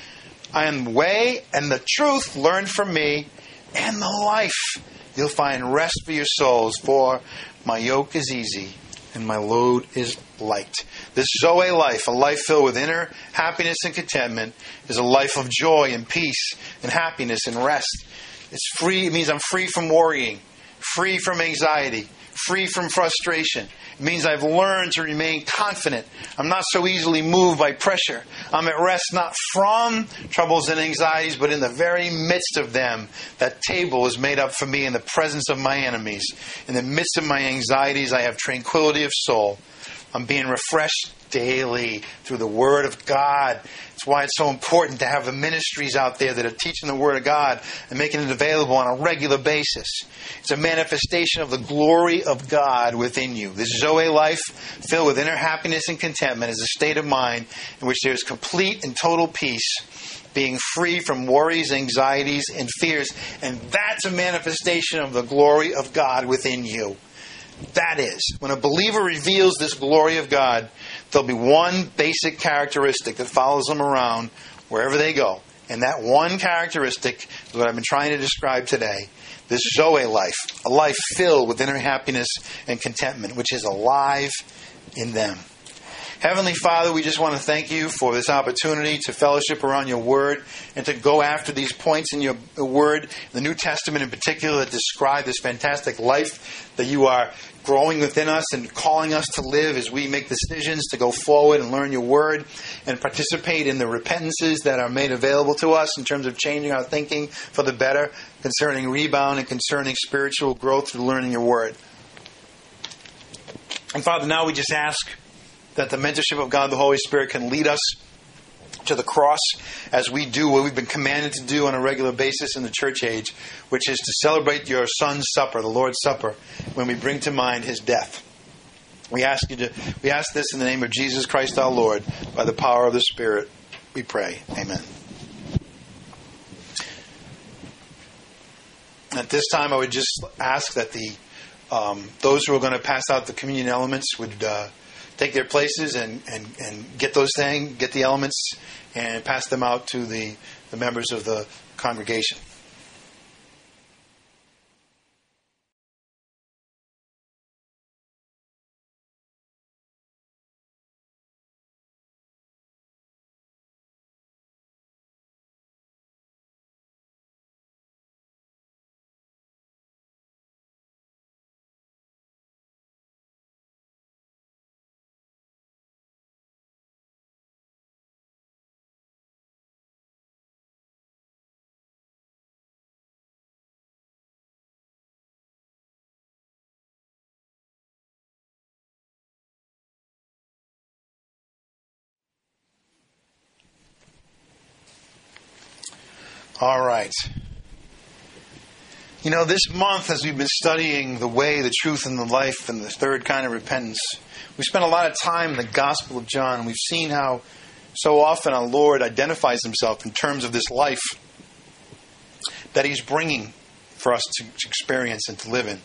I am the way and the truth. Learn from me. And the life. You'll find rest for your souls. For my yoke is easy and my load is light. This Zoe life, a life filled with inner happiness and contentment, is a life of joy and peace and happiness and rest. It's free. It means I'm free from worrying, free from anxiety, free from frustration. It means I've learned to remain confident. I'm not so easily moved by pressure. I'm at rest not from troubles and anxieties, but in the very midst of them. That table is made up for me in the presence of my enemies. In the midst of my anxieties, I have tranquility of soul. I'm being refreshed daily through the Word of God. It's why it's so important to have the ministries out there that are teaching the Word of God and making it available on a regular basis. It's a manifestation of the glory of God within you. This Zoe life, filled with inner happiness and contentment, is a state of mind in which there is complete and total peace, being free from worries, anxieties, and fears. And that's a manifestation of the glory of God within you. That is, when a believer reveals this glory of God, there'll be one basic characteristic that follows them around wherever they go. And that one characteristic is what I've been trying to describe today. This Zoe life, a life filled with inner happiness and contentment, which is alive in them. Heavenly Father, we just want to thank you for this opportunity to fellowship around your Word and to go after these points in your Word, the New Testament in particular, that describe this fantastic life that you are growing within us and calling us to live as we make decisions to go forward and learn your Word and participate in the repentances that are made available to us in terms of changing our thinking for the better concerning rebound and concerning spiritual growth through learning your Word. And Father, now we just ask that the mentorship of God, the Holy Spirit, can lead us to the cross as we do what we've been commanded to do on a regular basis in the church age, which is to celebrate your Son's Supper, the Lord's Supper, when we bring to mind His death. We ask you to. We ask this in the name of Jesus Christ our Lord, by the power of the Spirit. We pray. Amen. At this time, I would just ask that the um, those who are going to pass out the communion elements would Uh, take their places and, and, and get those things, get the elements, and pass them out to the, the members of the congregation. All right. You know, this month, as we've been studying the way, the truth, and the life, and the third kind of repentance, we spent a lot of time in the Gospel of John, and we've seen how so often our Lord identifies Himself in terms of this life that He's bringing for us to experience and to live in.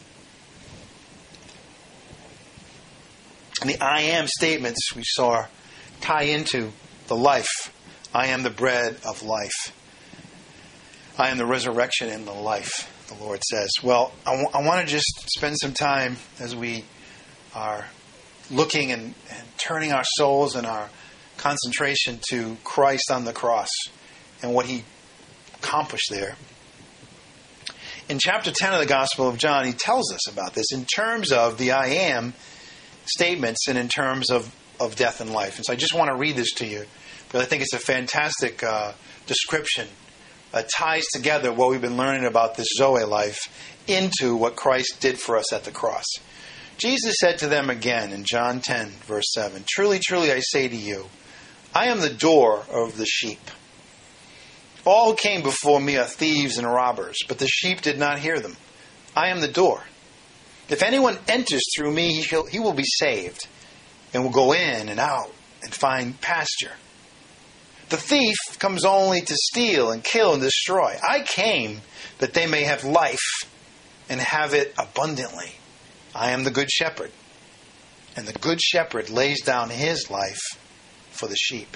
And the I am statements we saw tie into the life. I am the bread of life. I am the resurrection and the life, the Lord says. Well, I, w- I want to just spend some time as we are looking and, and turning our souls and our concentration to Christ on the cross and what He accomplished there. In chapter ten of the Gospel of John, he tells us about this in terms of the I am statements and in terms of, of death and life. And so I just want to read this to you, because I think it's a fantastic uh, description. Uh, ties together what we've been learning about this Zoe life into what Christ did for us at the cross. Jesus said to them again in John ten, verse seven, "Truly, truly, I say to you, I am the door of the sheep. All who came before me are thieves and robbers, but the sheep did not hear them. I am the door. If anyone enters through me, he, shall, he will be saved, and will go in and out and find pasture. The thief comes only to steal and kill and destroy. I came that they may have life and have it abundantly. I am the good shepherd, and the good shepherd lays down his life for the sheep.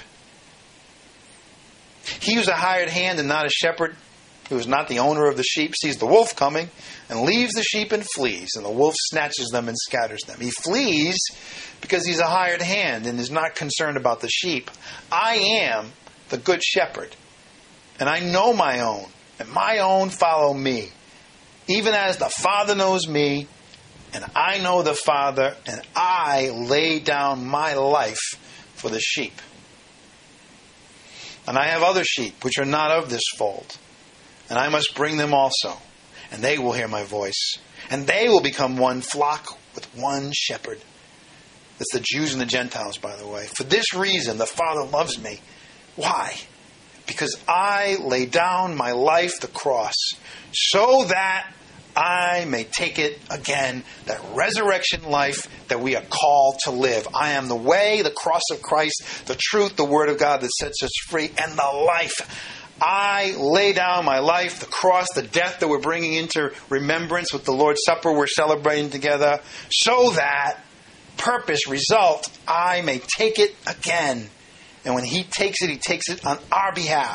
He who's a hired hand and not a shepherd, who is not the owner of the sheep, sees the wolf coming and leaves the sheep and flees, and the wolf snatches them and scatters them. He flees because he's a hired hand and is not concerned about the sheep. I am the good shepherd, and I know my own, and my own follow me, even as the Father knows me, and I know the Father, and I lay down my life for the sheep. And I have other sheep which are not of this fold, and I must bring them also, and they will hear my voice, and they will become one flock with one shepherd." That's the Jews and the Gentiles, by the way. "For this reason the Father loves me." Why? "Because I lay down my life, the cross, so that I may take it again." That resurrection life that we are called to live. I am the way, the cross of Christ, the truth, the Word of God that sets us free, and the life. I lay down my life, the cross, the death that we're bringing into remembrance with the Lord's Supper we're celebrating together, so that, purpose, result, I may take it again. And when He takes it, He takes it on our behalf.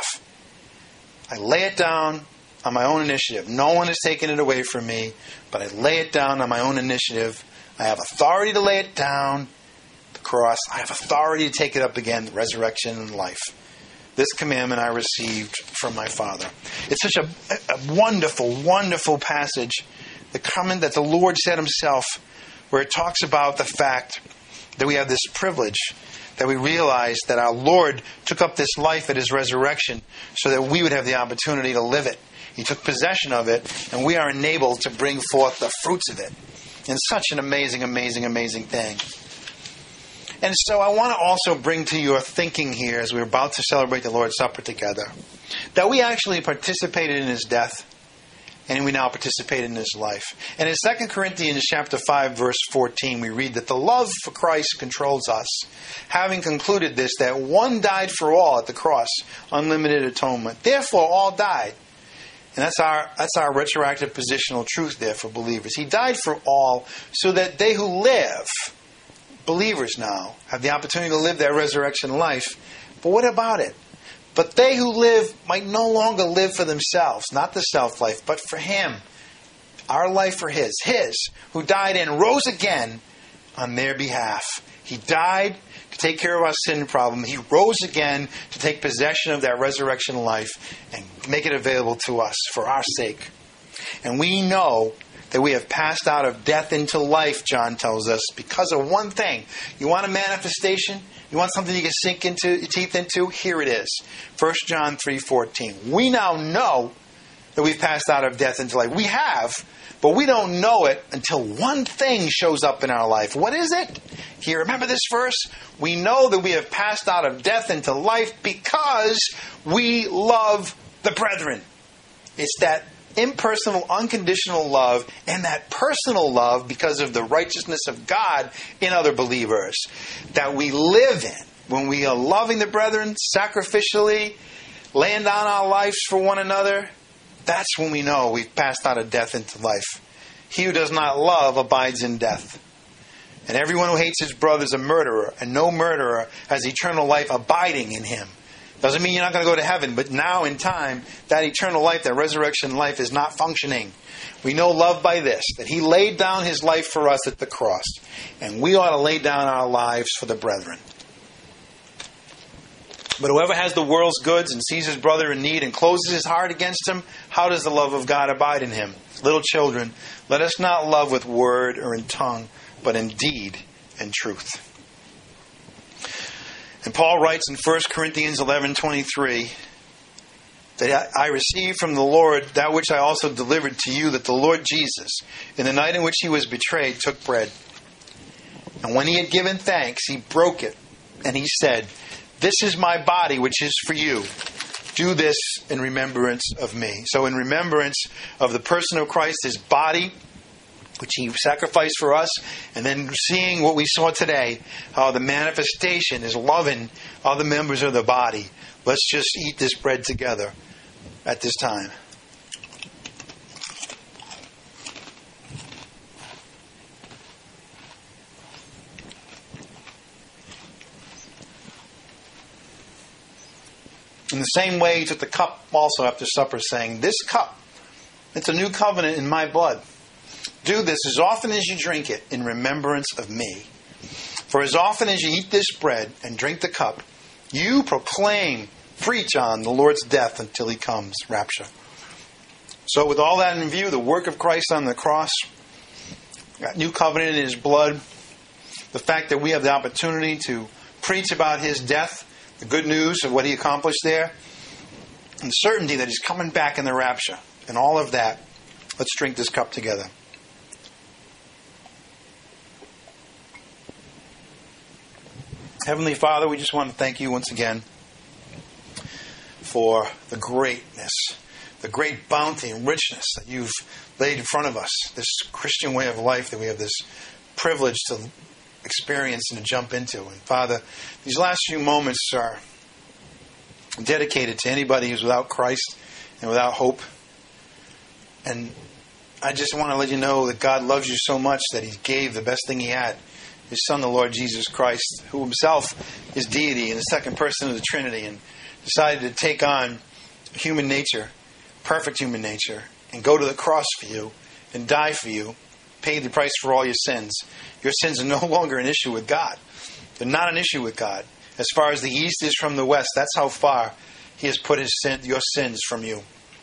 I lay it down on my own initiative. No one has taken it away from me, but I lay it down on my own initiative. I have authority to lay it down, the cross. I have authority to take it up again, the resurrection and life. This commandment I received from my Father. It's such a, a wonderful, wonderful passage, the comment that the Lord said Himself, where it talks about the fact that we have this privilege, that we realize that our Lord took up this life at His resurrection so that we would have the opportunity to live it. He took possession of it, and we are enabled to bring forth the fruits of it. And such an amazing, amazing, amazing thing. And so I want to also bring to your thinking here, as we're about to celebrate the Lord's Supper together, that we actually participated in His death, and we now participate in His life. And in Second Corinthians chapter five, verse fourteen, we read that the love for Christ controls us, having concluded this, that one died for all at the cross, unlimited atonement. Therefore all died. And that's our that's our retroactive positional truth there for believers. He died for all so that they who live, believers now, have the opportunity to live their resurrection life. But what about it? But they who live might no longer live for themselves, not the self-life, but for Him. Our life for His. His, who died and rose again on their behalf. He died to take care of our sin problem. He rose again to take possession of that resurrection life and make it available to us for our sake. And we know that we have passed out of death into life, John tells us, because of one thing. You want a manifestation? You want something you can sink into your teeth into? Here it is. First John three fourteen. We now know that we've passed out of death into life. We have, but we don't know it until one thing shows up in our life. What is it? Here, remember this verse? We know that we have passed out of death into life because we love the brethren. It's that impersonal, unconditional love, and that personal love because of the righteousness of God in other believers that we live in. When we are loving the brethren sacrificially, laying down our lives for one another, that's when we know we've passed out of death into life. He who does not love abides in death. And everyone who hates his brother is a murderer, and no murderer has eternal life abiding in him. Doesn't mean you're not going to go to heaven, but now in time, that eternal life, that resurrection life is not functioning. We know love by this, that He laid down His life for us at the cross, and we ought to lay down our lives for the brethren. But whoever has the world's goods and sees his brother in need and closes his heart against him, how does the love of God abide in him? Little children, let us not love with word or in tongue, but in deed and truth. And Paul writes in First Corinthians eleven twenty-three that I received from the Lord that which I also delivered to you, that the Lord Jesus, in the night in which He was betrayed, took bread. And when He had given thanks, He broke it, and He said, "This is my body, which is for you. Do this in remembrance of me." So in remembrance of the person of Christ, His body, which He sacrificed for us, and then seeing what we saw today, how the manifestation is loving all the members of the body. Let's just eat this bread together at this time. In the same way, He took the cup also after supper, saying, "This cup, it's a new covenant in my blood. Do this as often as you drink it in remembrance of me. For as often as you eat this bread and drink the cup, you proclaim, preach on the Lord's death until He comes," rapture. So with all that in view, the work of Christ on the cross, that new covenant in His blood, the fact that we have the opportunity to preach about His death, the good news of what He accomplished there, and the certainty that He's coming back in the rapture, and all of that, let's drink this cup together. Heavenly Father, we just want to thank You once again for the greatness, the great bounty and richness that You've laid in front of us, this Christian way of life that we have this privilege to experience and to jump into. And Father, these last few moments are dedicated to anybody who's without Christ and without hope. And I just want to let you know that God loves you so much that He gave the best thing He had, His Son, the Lord Jesus Christ, who Himself is deity and the second person of the Trinity, and decided to take on human nature, perfect human nature, and go to the cross for you and die for you, pay the price for all your sins. Your sins are no longer an issue with God. They're not an issue with God. As far as the east is from the west, that's how far He has put his sin, your sins from you.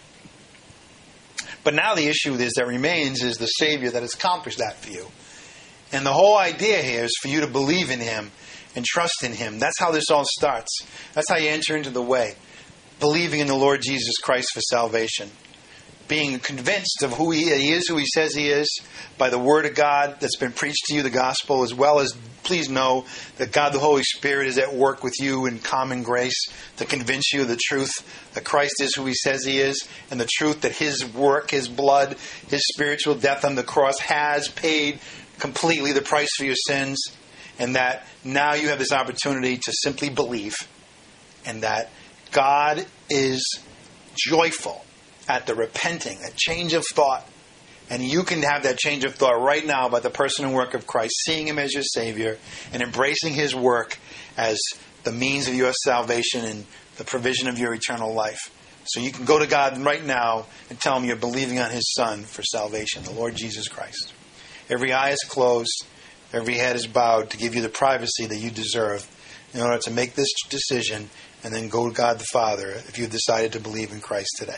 But now the issue is that remains is the Savior that has accomplished that for you. And the whole idea here is for you to believe in Him and trust in Him. That's how this all starts. That's how you enter into the way. Believing in the Lord Jesus Christ for salvation. Being convinced of who he, he is, who He says He is, by the Word of God that's been preached to you, the gospel, as well as please know that God the Holy Spirit is at work with you in common grace to convince you of the truth that Christ is who He says He is, and the truth that His work, His blood, His spiritual death on the cross has paid completely the price for your sins, and that now you have this opportunity to simply believe, and that God is joyful at the repenting, a change of thought. And you can have that change of thought right now about the person and work of Christ, seeing Him as your Savior and embracing His work as the means of your salvation and the provision of your eternal life. So you can go to God right now and tell Him you're believing on His Son for salvation, the Lord Jesus Christ. Every eye is closed, every head is bowed to give you the privacy that you deserve in order to make this decision and then go to God the Father if you've decided to believe in Christ today.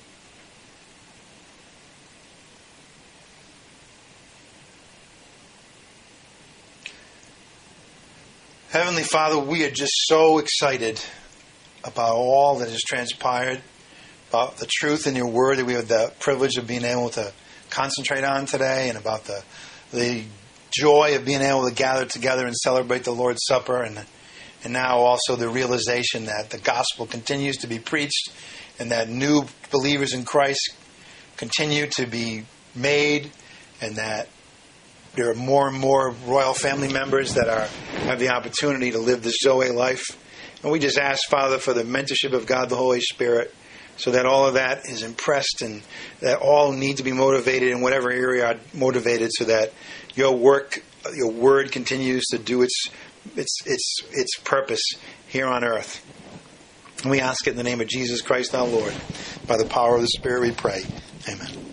Heavenly Father, we are just so excited about all that has transpired, about the truth in Your Word that we have the privilege of being able to concentrate on today, and about the the joy of being able to gather together and celebrate the Lord's Supper, and and now also the realization that the gospel continues to be preached and that new believers in Christ continue to be made, and that there are more and more royal family members that are have the opportunity to live this Zoe life. And we just ask, Father, for the mentorship of God the Holy Spirit, so that all of that is impressed and that all need to be motivated in whatever area are motivated, so that Your work, Your Word continues to do its its its its purpose here on earth. And we ask it in the name of Jesus Christ our Lord. By the power of the Spirit we pray. Amen.